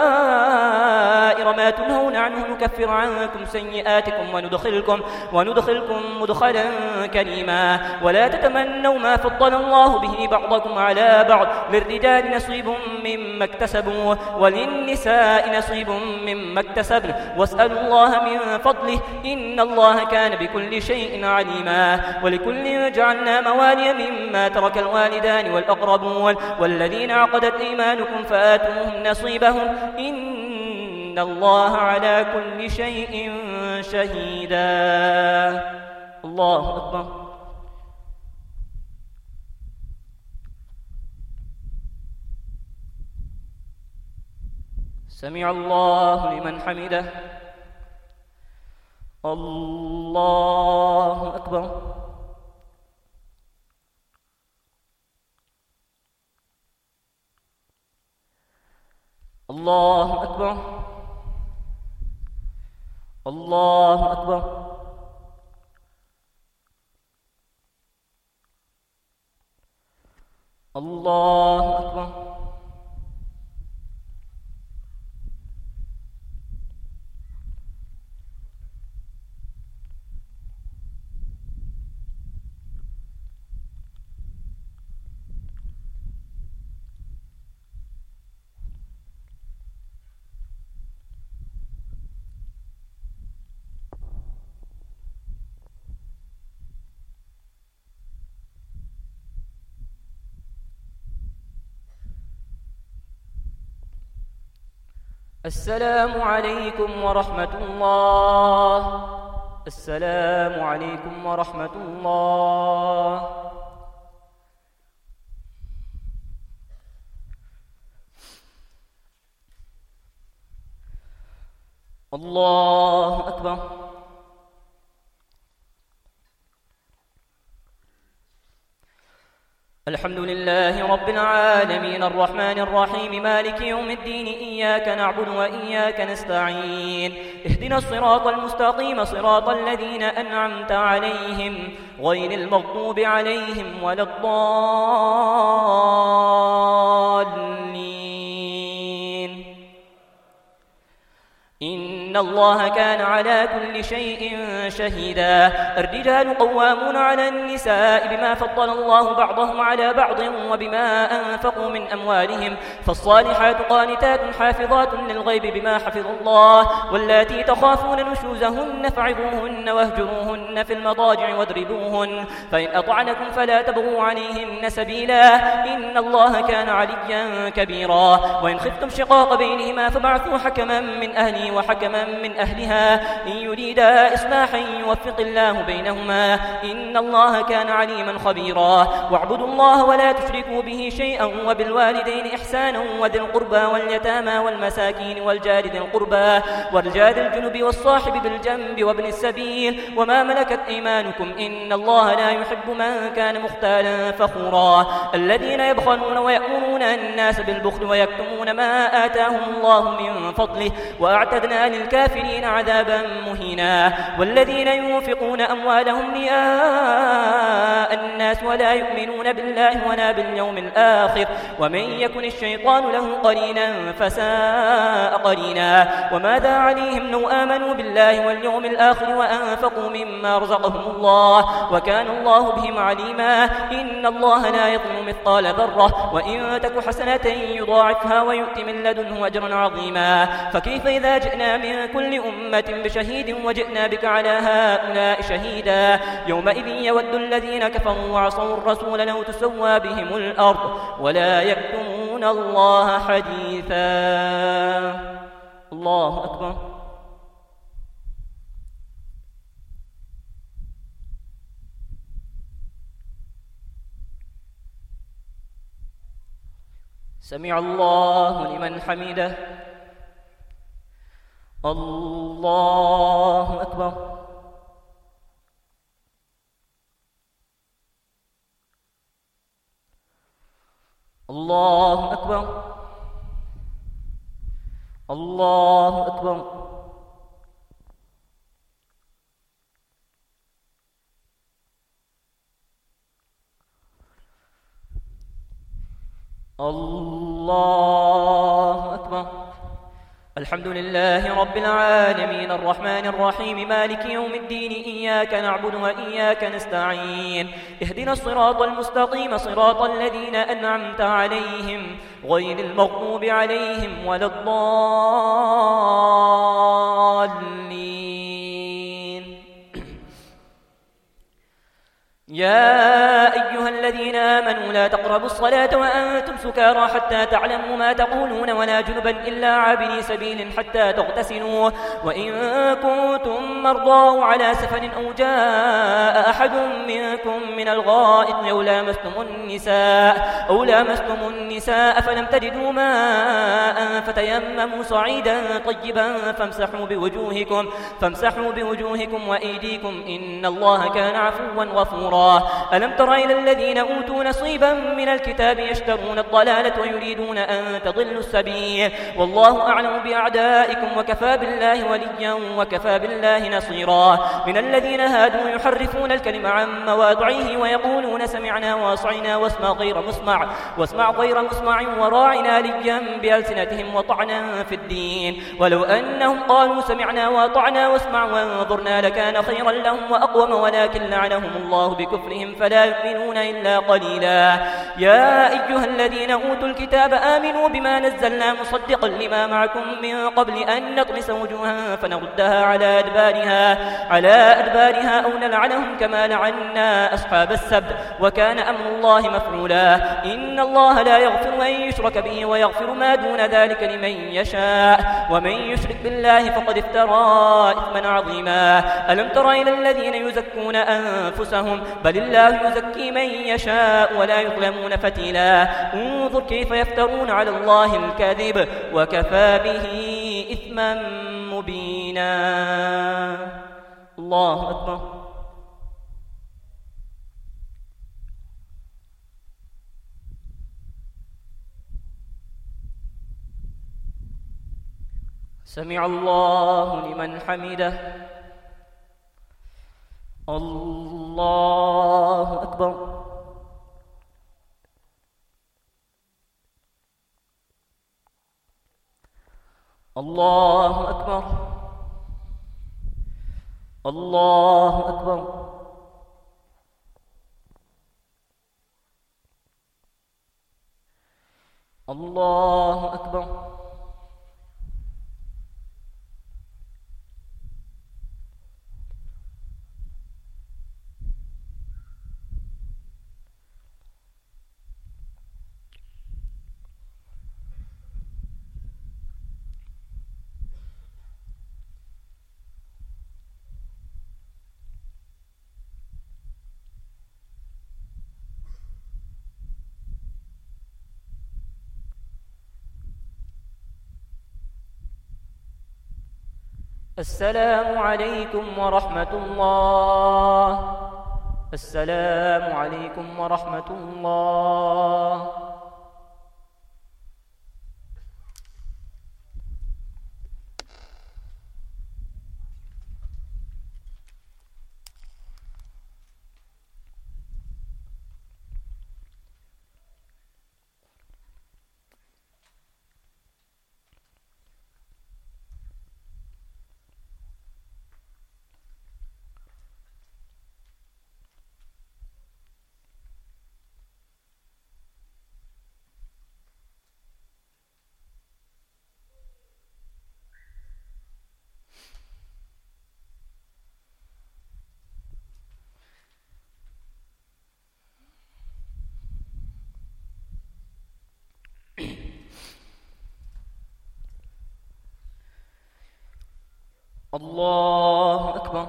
كبائر ما تنهون عنه نكفر عنكم سيئاتكم وندخلكم, وندخلكم مدخلا كريما. ولا تتمنوا ما فضل الله به بعضكم على بعض للرجال نصيب مما اكتسبوا وللنساء نصيب مما اكتسبن واسألوا الله من فضله إن الله كان بكل شيء عليما. ولكل جعلنا موالي مما ترك الوالدان والأقربون والذين عقدت إيمانكم فآتوهم نصيبهم إن الله على كل شيء شهيدا. الله أكبر. سمع الله لمن حمده. الله أكبر. الله أكبر. الله أكبر. الله أكبر. السلام عليكم ورحمة الله. السلام عليكم ورحمة الله. الله أكبر. الحمد لله رب العالمين الرحمن الرحيم مالك يوم الدين إياك نعبد وإياك نستعين اهدنا الصراط المستقيم صراط الذين أنعمت عليهم غير المغضوب عليهم ولا الضالين. إن إن الله كان على كل شيء شهيدا. الرجال قوامون على النساء بما فضل الله بعضهم على بعض وبما أنفقوا من أموالهم، فالصالحات قانتات حافظات للغيب بما حفظ الله، واللاتي تخافون نشوزهن فعظوهن واهجروهن في المضاجع واضربوهن، فإن أطعنكم فلا تبغوا عليهن سبيلا إن الله كان عليا كبيرا. وإن خفتم شقاق بينهما فبعثوا حكما من أهله وحكما من أهلها إن يريدا إصلاحا يوفق الله بينهما إن الله كان عليما خبيرا. واعبدوا الله ولا تشركوا به شيئا وبالوالدين إحسانا وذي القربى واليتامى والمساكين والجار ذي القربى والجار الجنب والصاحب بالجنب وابن السبيل وما ملكت أيمانكم إن الله لا يحب من كان مختالا فخورا. الذين يبخلون ويأمرون الناس بالبخل ويكتمون ما آتاهم الله من فضله وأعتدنا للكافرين عذابا مهينا. والذين ينفقون أموالهم رئاء الناس ولا يؤمنون بالله ولا باليوم الآخر ومن يكن الشيطان له قرينا فساء قرينا. وماذا عليهم لو آمنوا بالله واليوم الآخر وأنفقوا مما رزقهم الله وكان الله بهم عليما. إن الله لا يظلم مثقال ذرة وإن تك حسنة يضاعفها ويؤت من لدنه أجرا عظيما. فكيف إذا جئنا من كل أمة بشهيد وجئنا بك على هؤلاء شهيدا يومئذ يود الذين كفروا وعصوا الرسول لو تسوى بهم الأرض ولا يكتمون الله حديثا. الله أكبر. سمع الله لمن حمده. الله أكبر. الله أكبر. الله أكبر. الله أكبر. الحمد لله رب العالمين الرحمن الرحيم مالك يوم الدين إياك نعبد وإياك نستعين اهدنا الصراط المستقيم صراط الذين أنعمت عليهم غير المغضوب عليهم ولا الضالين. يا أيها الذين آمنوا لا تقربوا الصلاة وأنتم سكارى حتى تعلموا ما تقولون ولا جنبا إلا عابري سبيل حتى تغتسلوا وإن كنتم مرضى على سفر أو جاء أحد منكم من الغائط أو لامستم النساء أو لامستم النساء فلم تجدوا ماء فتيمموا صعيدا طيبا فامسحوا بوجوهكم فامسحوا بوجوهكم وأيديكم إن الله كان عفوا غفورا. ألم تر إلى الذين أوتوا نصيبا من الكتاب يشترون الضلالة ويريدون أن تضلوا السبيل والله أعلم بأعدائكم وكفى بالله وليا وكفى بالله نصيرا. من الذين هادوا يحرفون الكلم عن مواضعه ويقولون سمعنا واصعنا واسمع غير مسمع واسمع غير مسمع وراعنا ليا بألسنتهم وطعنا في الدين ولو أنهم قالوا سمعنا واطعنا واسمع وانظرنا لكان خيرا لهم وأقوم ولكن لعنهم الله بكفرهم فلا يؤمنون إلا قليلا. يا أيها الذين أوتوا الكتاب آمنوا بما نزلنا مصدقا لما معكم من قبل أن نطمس وجوها فنردها على أدبارها على أدبارها أو نلعنهم كما لعنا أصحاب السبت وكان أمر الله مفعولا. إن الله لا يغفر أن يشرك به ويغفر ما دون ذلك لمن يشاء ومن يشرك بالله فقد افترى إثما عظيما. ألم تر إلى الذين يزكون أنفسهم بل الله يزكي من يشاء ولا يظلمون فتيلا. انظر كيف يفترون على الله الكذب وكفى به إثما مبينا. الله أكبر. سمع الله لمن حمده. الله أكبر. الله أكبر. الله أكبر. الله أكبر. السلام عليكم ورحمة الله. السلام عليكم ورحمة الله. الله أكبر.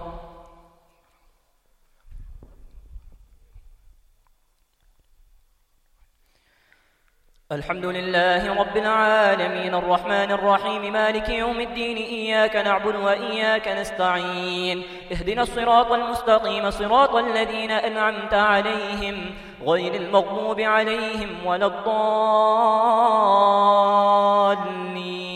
الحمد لله رب العالمين الرحمن الرحيم مالك يوم الدين إياك نعبد وإياك نستعين اهدنا الصراط المستقيم صراط الذين أنعمت عليهم غير المغضوب عليهم ولا الضالين.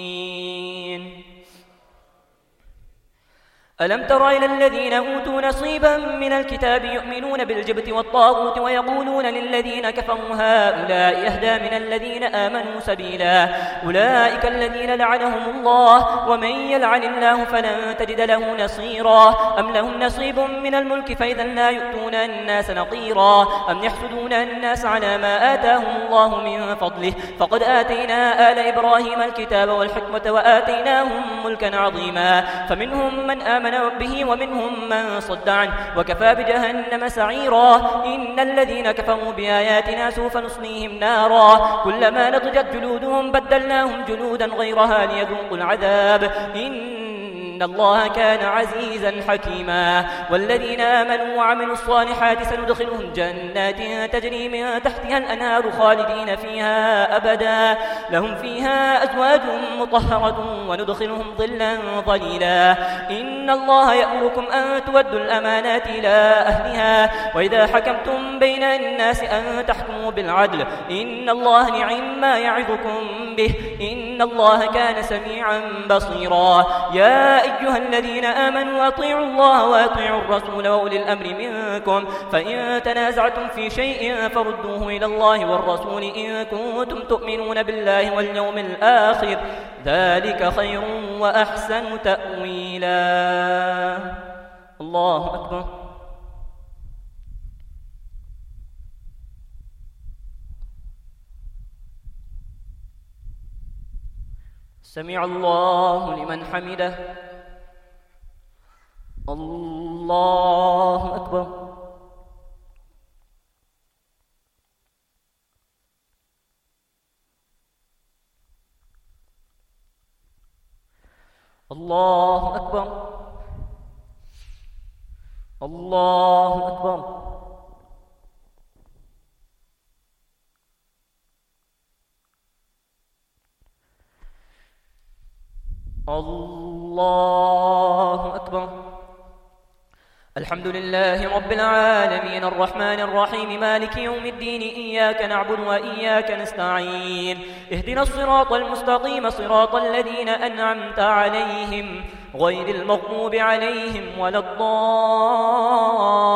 ألم تر إلى الذين أوتوا نصيبا من الكتاب يؤمنون بالجبت والطاغوت ويقولون للذين كفروا هؤلاء أهدى من الذين آمنوا سبيلا أولئك الذين لعنهم الله ومن يلعن الله فلن تجد له نصيرا أم لهم نصيب من الملك فإذا لا يؤتون الناس نقيرا أم يحسدون الناس على ما آتاهم الله من فضله فقد آتينا آل إبراهيم الكتاب والحكمة وآتيناهم ملكا عظيما فمنهم من آمن به ومنهم من صد عنه وكفى بجهنم سعيرا إن الذين كفروا بآياتنا سوف نصليهم نارا كلما نضجت جلودهم بدلناهم جلودا غيرها ليذوقوا العذاب إن إن الله كان عزيزا حكيما والذين آمنوا وعملوا الصالحات سندخلهم جنات تجري من تحتها الأنهار خالدين فيها أبدا لهم فيها أزواج مطهرة وندخلهم ظلا ظليلا إن الله يأمركم أن تودوا الأمانات إلى أهلها وإذا حكمتم بين الناس أن تحكموا بالعدل إن الله نعم ما يعظكم به إن الله كان سميعا بصيرا يا أيها الذين آمنوا أطيعوا الله وأطيعوا الرسول وأولي الأمر منكم فإن تنازعتم في شيء فردوه إلى الله والرسول إن كنتم تؤمنون بالله واليوم الآخر ذلك خير وأحسن تأويلا. الله أكبر. سمع الله لمن حمده. الله أكبر. الله أكبر. الله أكبر. الله أكبر. الحمد لله رب العالمين الرحمن الرحيم مالك يوم الدين إياك نعبد وإياك نستعين اهدنا الصراط المستقيم صراط الذين أنعمت عليهم غير المغضوب عليهم ولا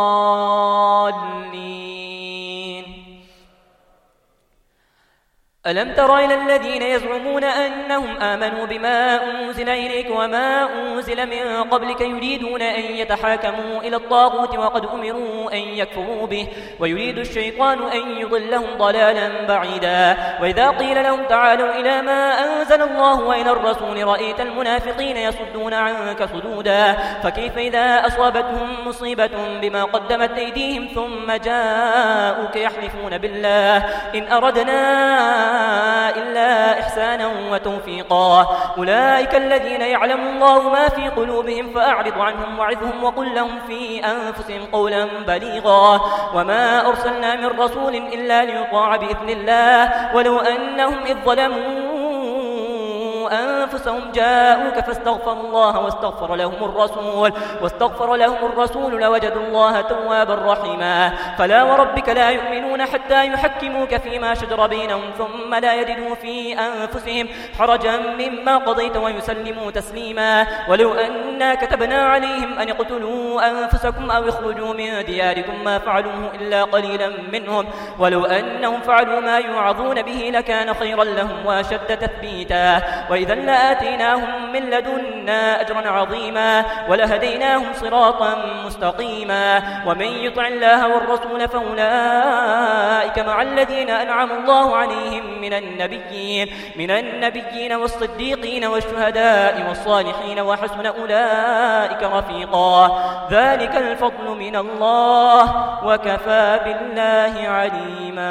الضالين. ألم ألم تر إلى الذين يزعمون أنهم آمنوا بما أنزل إليك وما أنزل من قبلك يريدون أن يتحاكموا إلى الطاغوت وقد أمروا أن يكفروا به ويريد الشيطان أن يضلهم ضلالا بعيدا وإذا قيل لهم تعالوا إلى ما أنزل الله وإلى الرسول رأيت المنافقين يصدون عنك صدودا فكيف إذا أصابتهم مصيبة بما قدمت أيديهم ثم جاءوك يحلفون بالله إن أردنا إلا إحسانا وتوفيقا أولئك الذين يعلم الله ما في قلوبهم فأعرض عنهم وعظهم وقل لهم في أنفسهم قولا بليغا وما أرسلنا من رسول إلا ليطاع بإذن الله ولو أنهم إذ ظلموا أنفسهم جاءوك فاستغفروا الله واستغفر لهم الرسول واستغفر لهم الرسول لوجدوا الله توابا رحيما فلا وربك لا يؤمنون حتى يحكموك فيما شجر بينهم ثم لا يجدوا في أنفسهم حرجا مما قضيت ويسلموا تسليما ولو أنا كتبنا عليهم أن اقتلوا أنفسكم أو اخرجوا من دياركم ما فعلوه إلا قليلا منهم ولو أنهم فعلوا ما يوعظون به لكان خيرا لهم وأشد تثبيتا وإذا لآتيناهم من لدنا أجرا عظيما ولهديناهم صراطا مستقيما ومن يطع الله والرسول فأولئك مع الذين أنعم الله عليهم من النبيين من النبيين والصديقين والشهداء والصالحين وحسن أولئك رفيقا ذلك الفضل من الله وكفى بالله عليما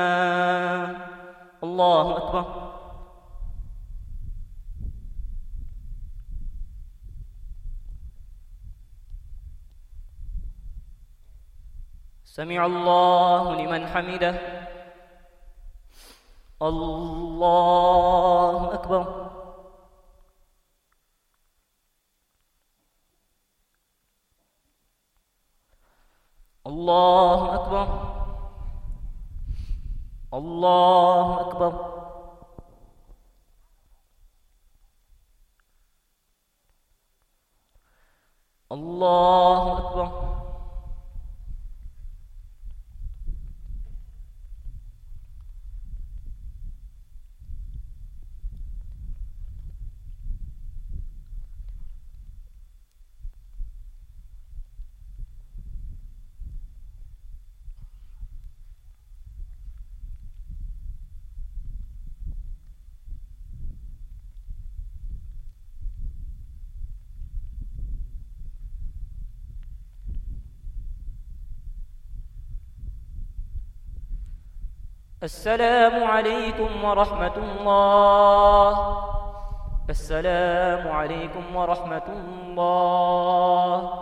الله أكبر سمع الله لمن حمده الله أكبر الله أكبر الله أكبر الله أكبر السلام عليكم ورحمة الله السلام عليكم ورحمة الله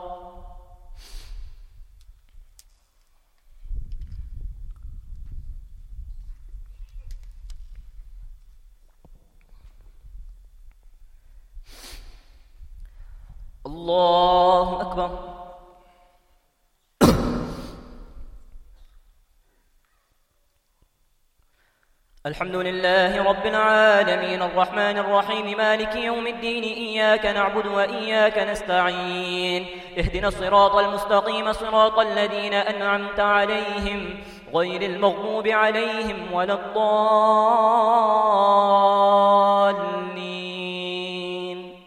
الله أكبر الحمد لله رب العالمين الرحمن الرحيم مالك يوم الدين إياك نعبد وإياك نستعين اهدنا الصراط المستقيم صراط الذين أنعمت عليهم غير المغضوب عليهم ولا الضالين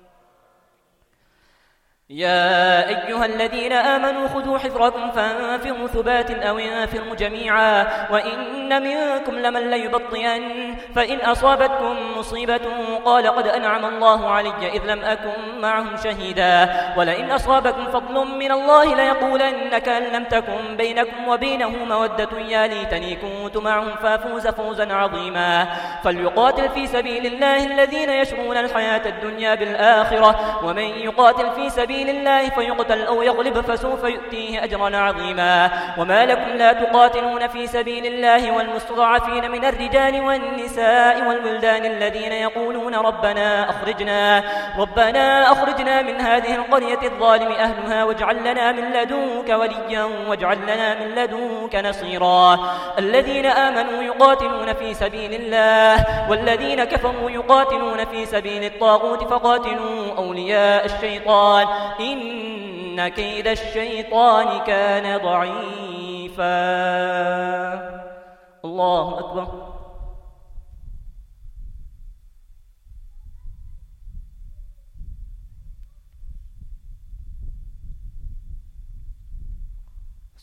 يا أيها الذين آمنوا خذوا حذركم فانفروا ثبات أو انفروا جميعا وإن منكم لمن ليبطئن فإن أصابتكم مصيبة قال قد أنعم الله علي إذ لم أكن معهم شهيدا ولئن أصابكم فضل من الله ليقولن كأن لم تكن بينكم وبينه مودة يا ليتني كنت معهم فافوز فوزا عظيما فليقاتل في سبيل الله الذين يشرون الحياة الدنيا بالآخرة ومن يقاتل في سبيل الله فيقتل أو يغلب فسوف يؤتيه أجرا عظيما وما لكم لا تقاتلون في سبيل الله والمستضعفين من الرجال والنساء والولدان الذين يقولون ربنا أخرجنا ربنا أخرجنا من هذه القرية الظالم أهلها واجعل لنا من لدنك وليا واجعل لنا من لدنك نصيرا الذين آمنوا يقاتلون في سبيل الله والذين كفروا يقاتلون في سبيل الطاغوت فقاتلوا أولياء الشيطان إن كيد الشيطان كان ضعيفا الله أكبر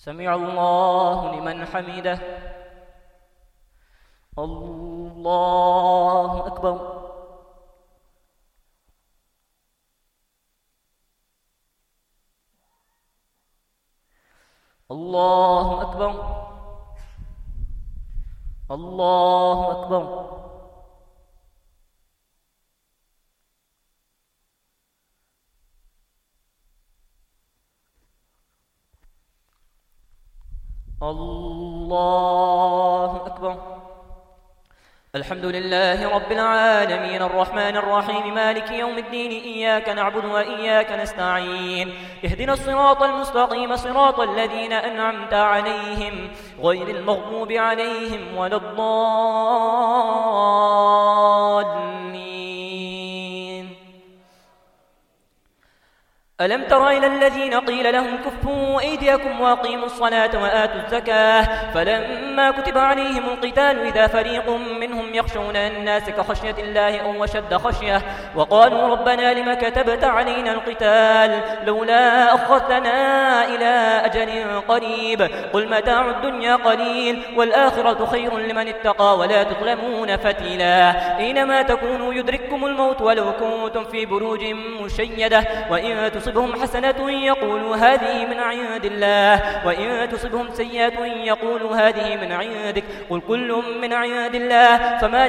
سمع الله لمن حمده. الله أكبر. الله أكبر. الله أكبر. الله أكبر. الحمد لله رب العالمين الرحمن الرحيم مالك يوم الدين إياك نعبد وإياك نستعين اهدنا الصراط المستقيم صراط الذين أنعمت عليهم غير المغضوب عليهم ولا الضالين. ألم تر إلى الذين قيل لهم كفوا أيديكم وأقيموا الصلاة وآتوا الزكاة فلما كتب عليهم القتال إذا فريق منهم يخشون الناس كخشية الله أو أشد خشية وقالوا ربنا لم كتبت علينا القتال لولا أخرتنا إلى أجل قريب قل متاع الدنيا قليل والآخرة خير لمن اتقى ولا تظلمون فتيلا أينما تكونوا يدرككم الموت ولو كنتم في بروج مشيدة وإن تصبهم حسنة يقولوا هذه من عند الله وإن تصبهم سيئة يقولوا هذه من عندك قل كل من عند الله فما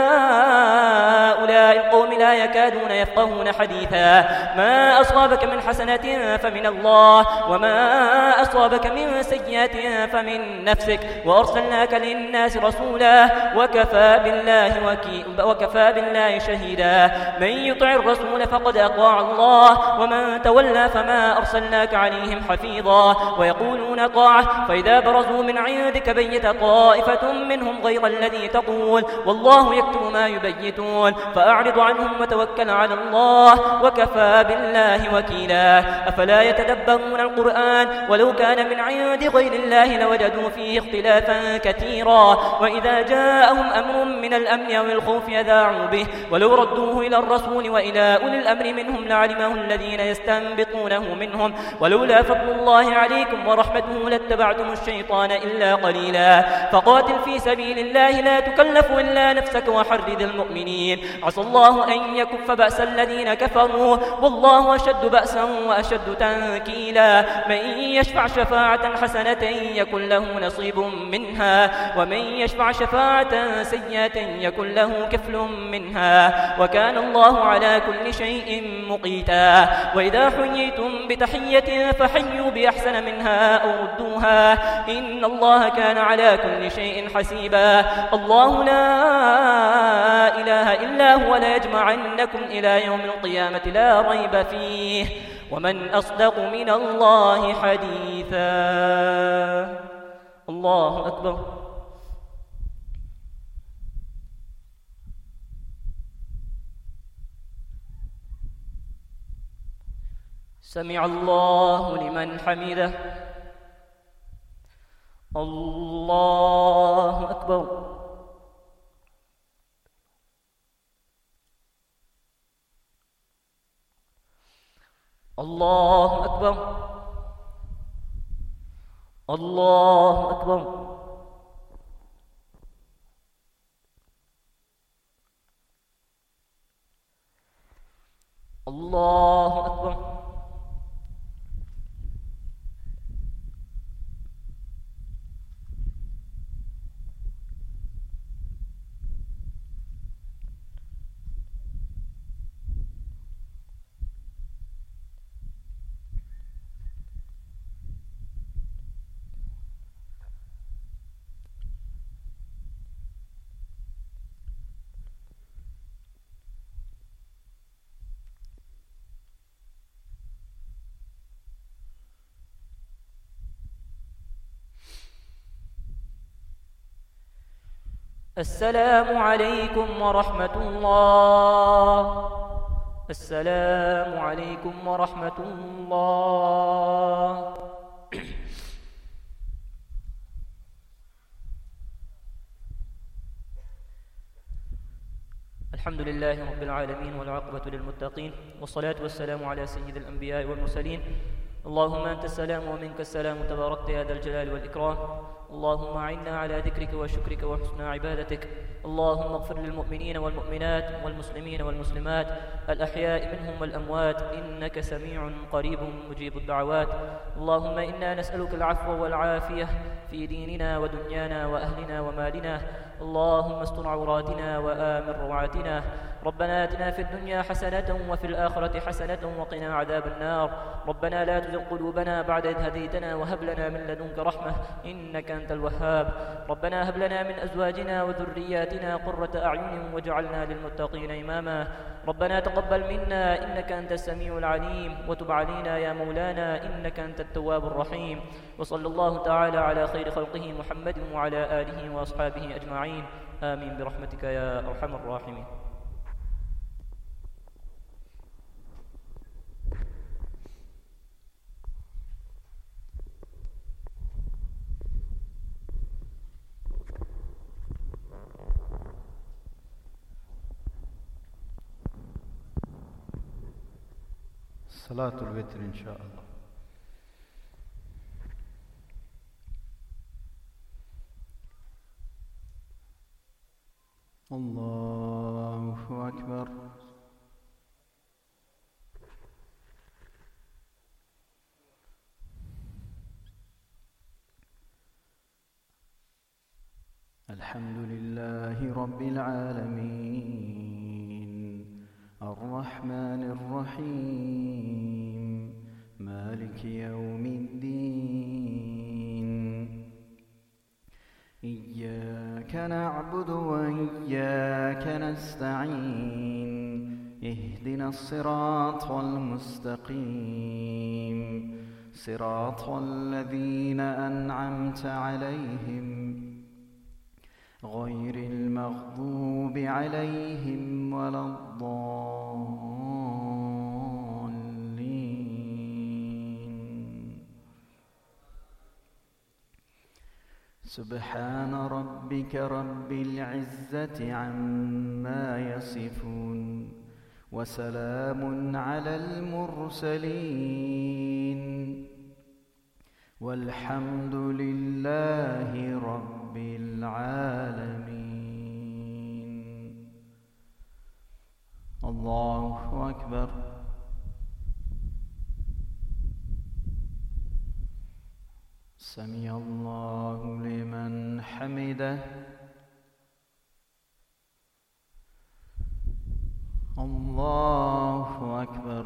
لهؤلاء القوم لا يكادون يفقهون حديثا ما أصابك من حسنة فمن الله وما أصابك من سيئة فمن نفسك وأرسلناك للناس رسولا وكفى بالله وكي وكفى بالله شهيدا من يطع الرسول فقد أطاع الله ومن تولى فما أرسلناك عليهم حفيظا ويقولون طاعة فإذا برزوا من عندك بيت طائفة منهم غير الذي تقول والله يكتب ما يبيتون فأعرض عنهم وتوكل على الله وكفى بالله وكيلا أفلا يتدبرون القرآن ولو كان من عند غير الله لوجدوا فيه اختلافا كثيرا وإذا جاءهم أمر من الأمن أو الخوف يذاعوا به ولو ردوه إلى الرسول وإلى أولي الأمر منهم لعلمه الذين يستنبطونه منهم ولولا فضل الله عليكم ورحمته لاتبعتم الشيطان إلا قليلا فقاتل في سبيل الله لا تكلف إلا نفسك وحرد المؤمنين عسى الله أن يكف بأس الذين كفروا والله أشد بأسا وأشد تنكيلا من يشفع شفاعة حسنة يكن له نصيب منها ومن يشفع شفاعة سيئة يكن له كفل منها وكان الله على كل شيء مقيتا وإذا حييتم بتحية فحيوا بأحسن منها أو ردوها إن الله كان على كل شيء حسيبا الله لا إله إلا هو لا يجمعنكم إلى يوم القيامة لا ريب فيه ومن أصدق من الله حديثا. الله أكبر. سمع الله لمن حمده. الله أكبر. الله أكبر. الله أكبر. الله أكبر. السلام عليكم ورحمة الله. السلام عليكم ورحمة الله. الحمد لله رب العالمين والعاقبة للمتقين والصلاة والسلام على سيد الأنبياء والمرسلين اللهم أنت السلام ومنك السلام تباركت يا ذا الجلال والإكرام. اللهم أعنا على ذكرك وشكرك وحسن عبادتك. اللهم اغفر للمؤمنين والمؤمنات والمسلمين والمسلمات الأحياء منهم والأموات إنك سميع قريب مجيب الدعوات. اللهم إنا نسألك العفو والعافية في ديننا ودنيانا وأهلنا ومالنا. اللهم استر عوراتنا وآمن روعاتنا. ربنا آتنا في الدنيا حسنة وفي الآخرة حسنة وقنا عذاب النار. ربنا لا تزغ قلوبنا بعد إذ هديتنا وهب لنا من لدنك رحمة إنك أنت الوهاب. ربنا هب لنا من أزواجنا وذرياتنا قرة أعين واجعلنا للمتقين إماما. ربنا تقبل منا إنك أنت السميع العليم وتب علينا يا مولانا إنك أنت التواب الرحيم. وصلى الله تعالى على خير خلقه محمد وعلى آله وأصحابه أجمعين. آمين برحمتك يا أرحم الراحمين. صلاة الوتر إن شاء الله. الله أكبر. الحمد لله رب العالمين الرحمن الرحيم مالك يوم الدين. إياك نعبد وإياك نستعين. اهدنا الصراط المستقيم صراط الذين أنعمت عليهم غير المغضوب عليهم ولا الضالين. سبحان ربك رب العزة عما يصفون وسلام على المرسلين والحمد لله رب العالمين. الله أكبر. سمع الله لمن حمده. الله أكبر.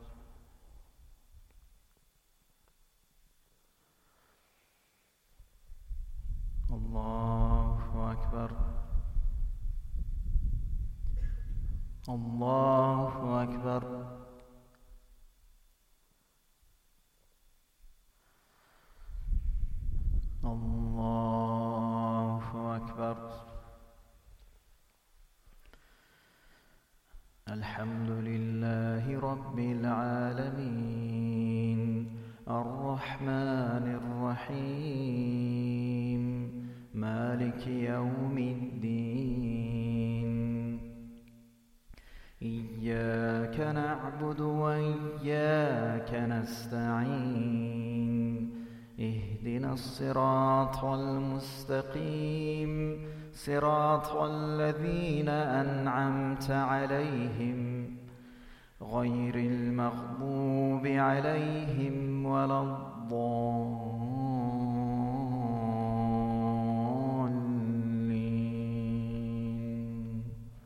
الله أكبر. الله أكبر. الله أكبر. الحمد لله رب العالمين الرحمن الرحيم مالك يوم الدين. إياك نعبد وإياك نستعين. اهدنا الصراط المستقيم صراط الذين أنعمت عليهم غير المغضوب عليهم ولا الضالين.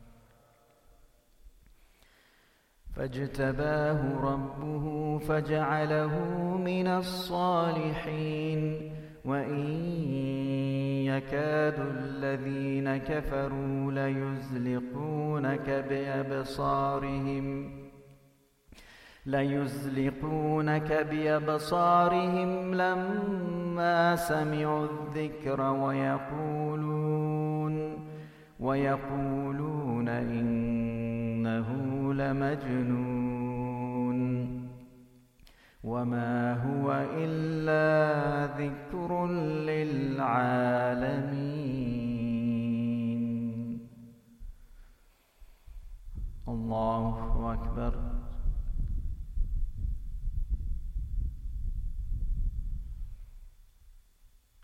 فاجتباه ربه فجعله من الصالحين. وإن يكاد الذين كفروا ليزلقونك بأبصارهم ليزلقونك بأبصارهم لما سمعوا الذكر ويقولون ويقولون إنه لمجنون وما هو إلا ذكر للعالمين. الله أكبر.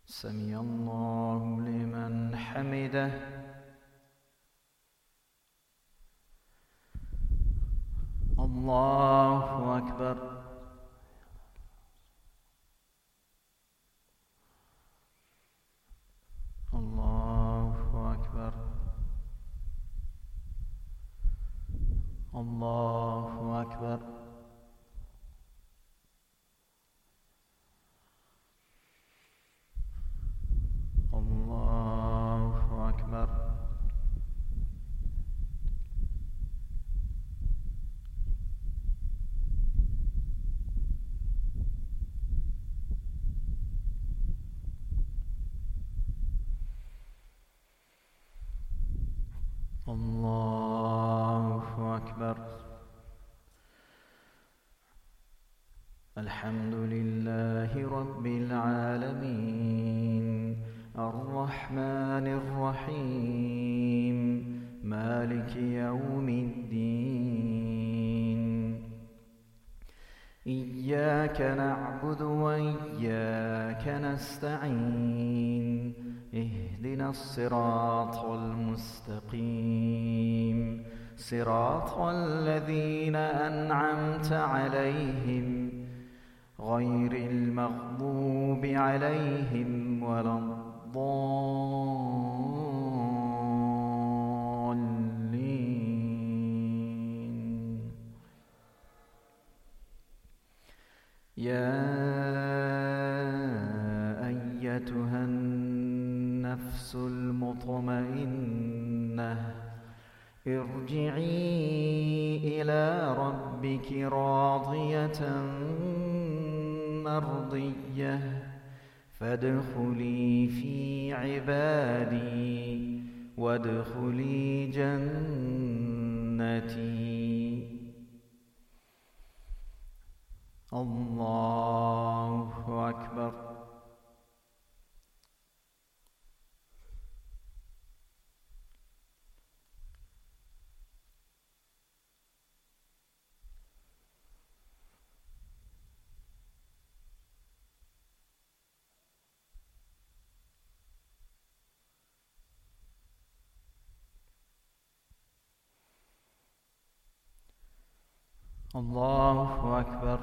سمع الله لمن حمده. الله أكبر. الله أكبر. الله أكبر. الله أكبر. الله أكبر. الحمد لله رب العالمين الرحمن الرحيم مالك يوم الدين. إياك نعبد وإياك نستعين. اهدنا الصراط المستقيم صراط الذين أنعمت عليهم غير المغضوب عليهم ولا الضالين. يا أيتها النفس المطمئنة ارجعي إلى ربك راضية مرضية فادخلي في عبادي وادخلي جنتي. الله أكبر. الله أكبر.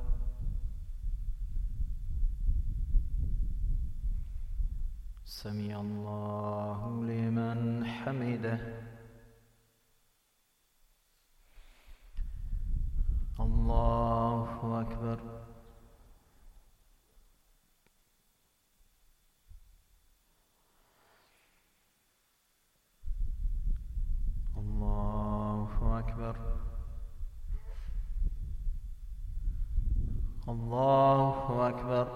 سمع الله لمن حمده. الله أكبر. الله أكبر. الله أكبر.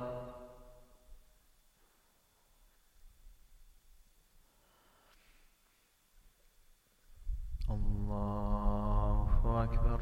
الله أكبر.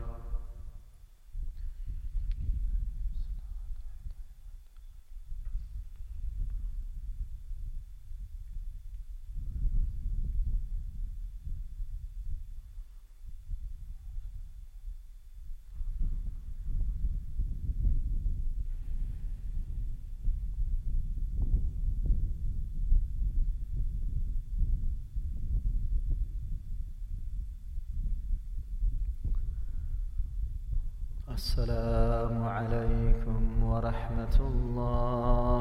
السلام عليكم ورحمة الله.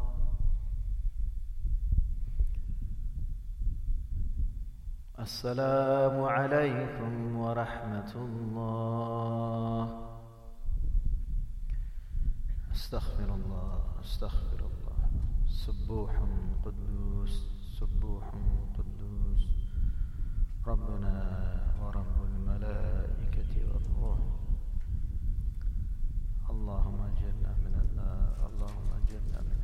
السلام عليكم ورحمة الله. استغفر الله استغفر الله. سبوح قدوس سبوح قدوس ربنا ورب الملائكة والروح. اللهم اجرنا من النار اللهم اجرنا من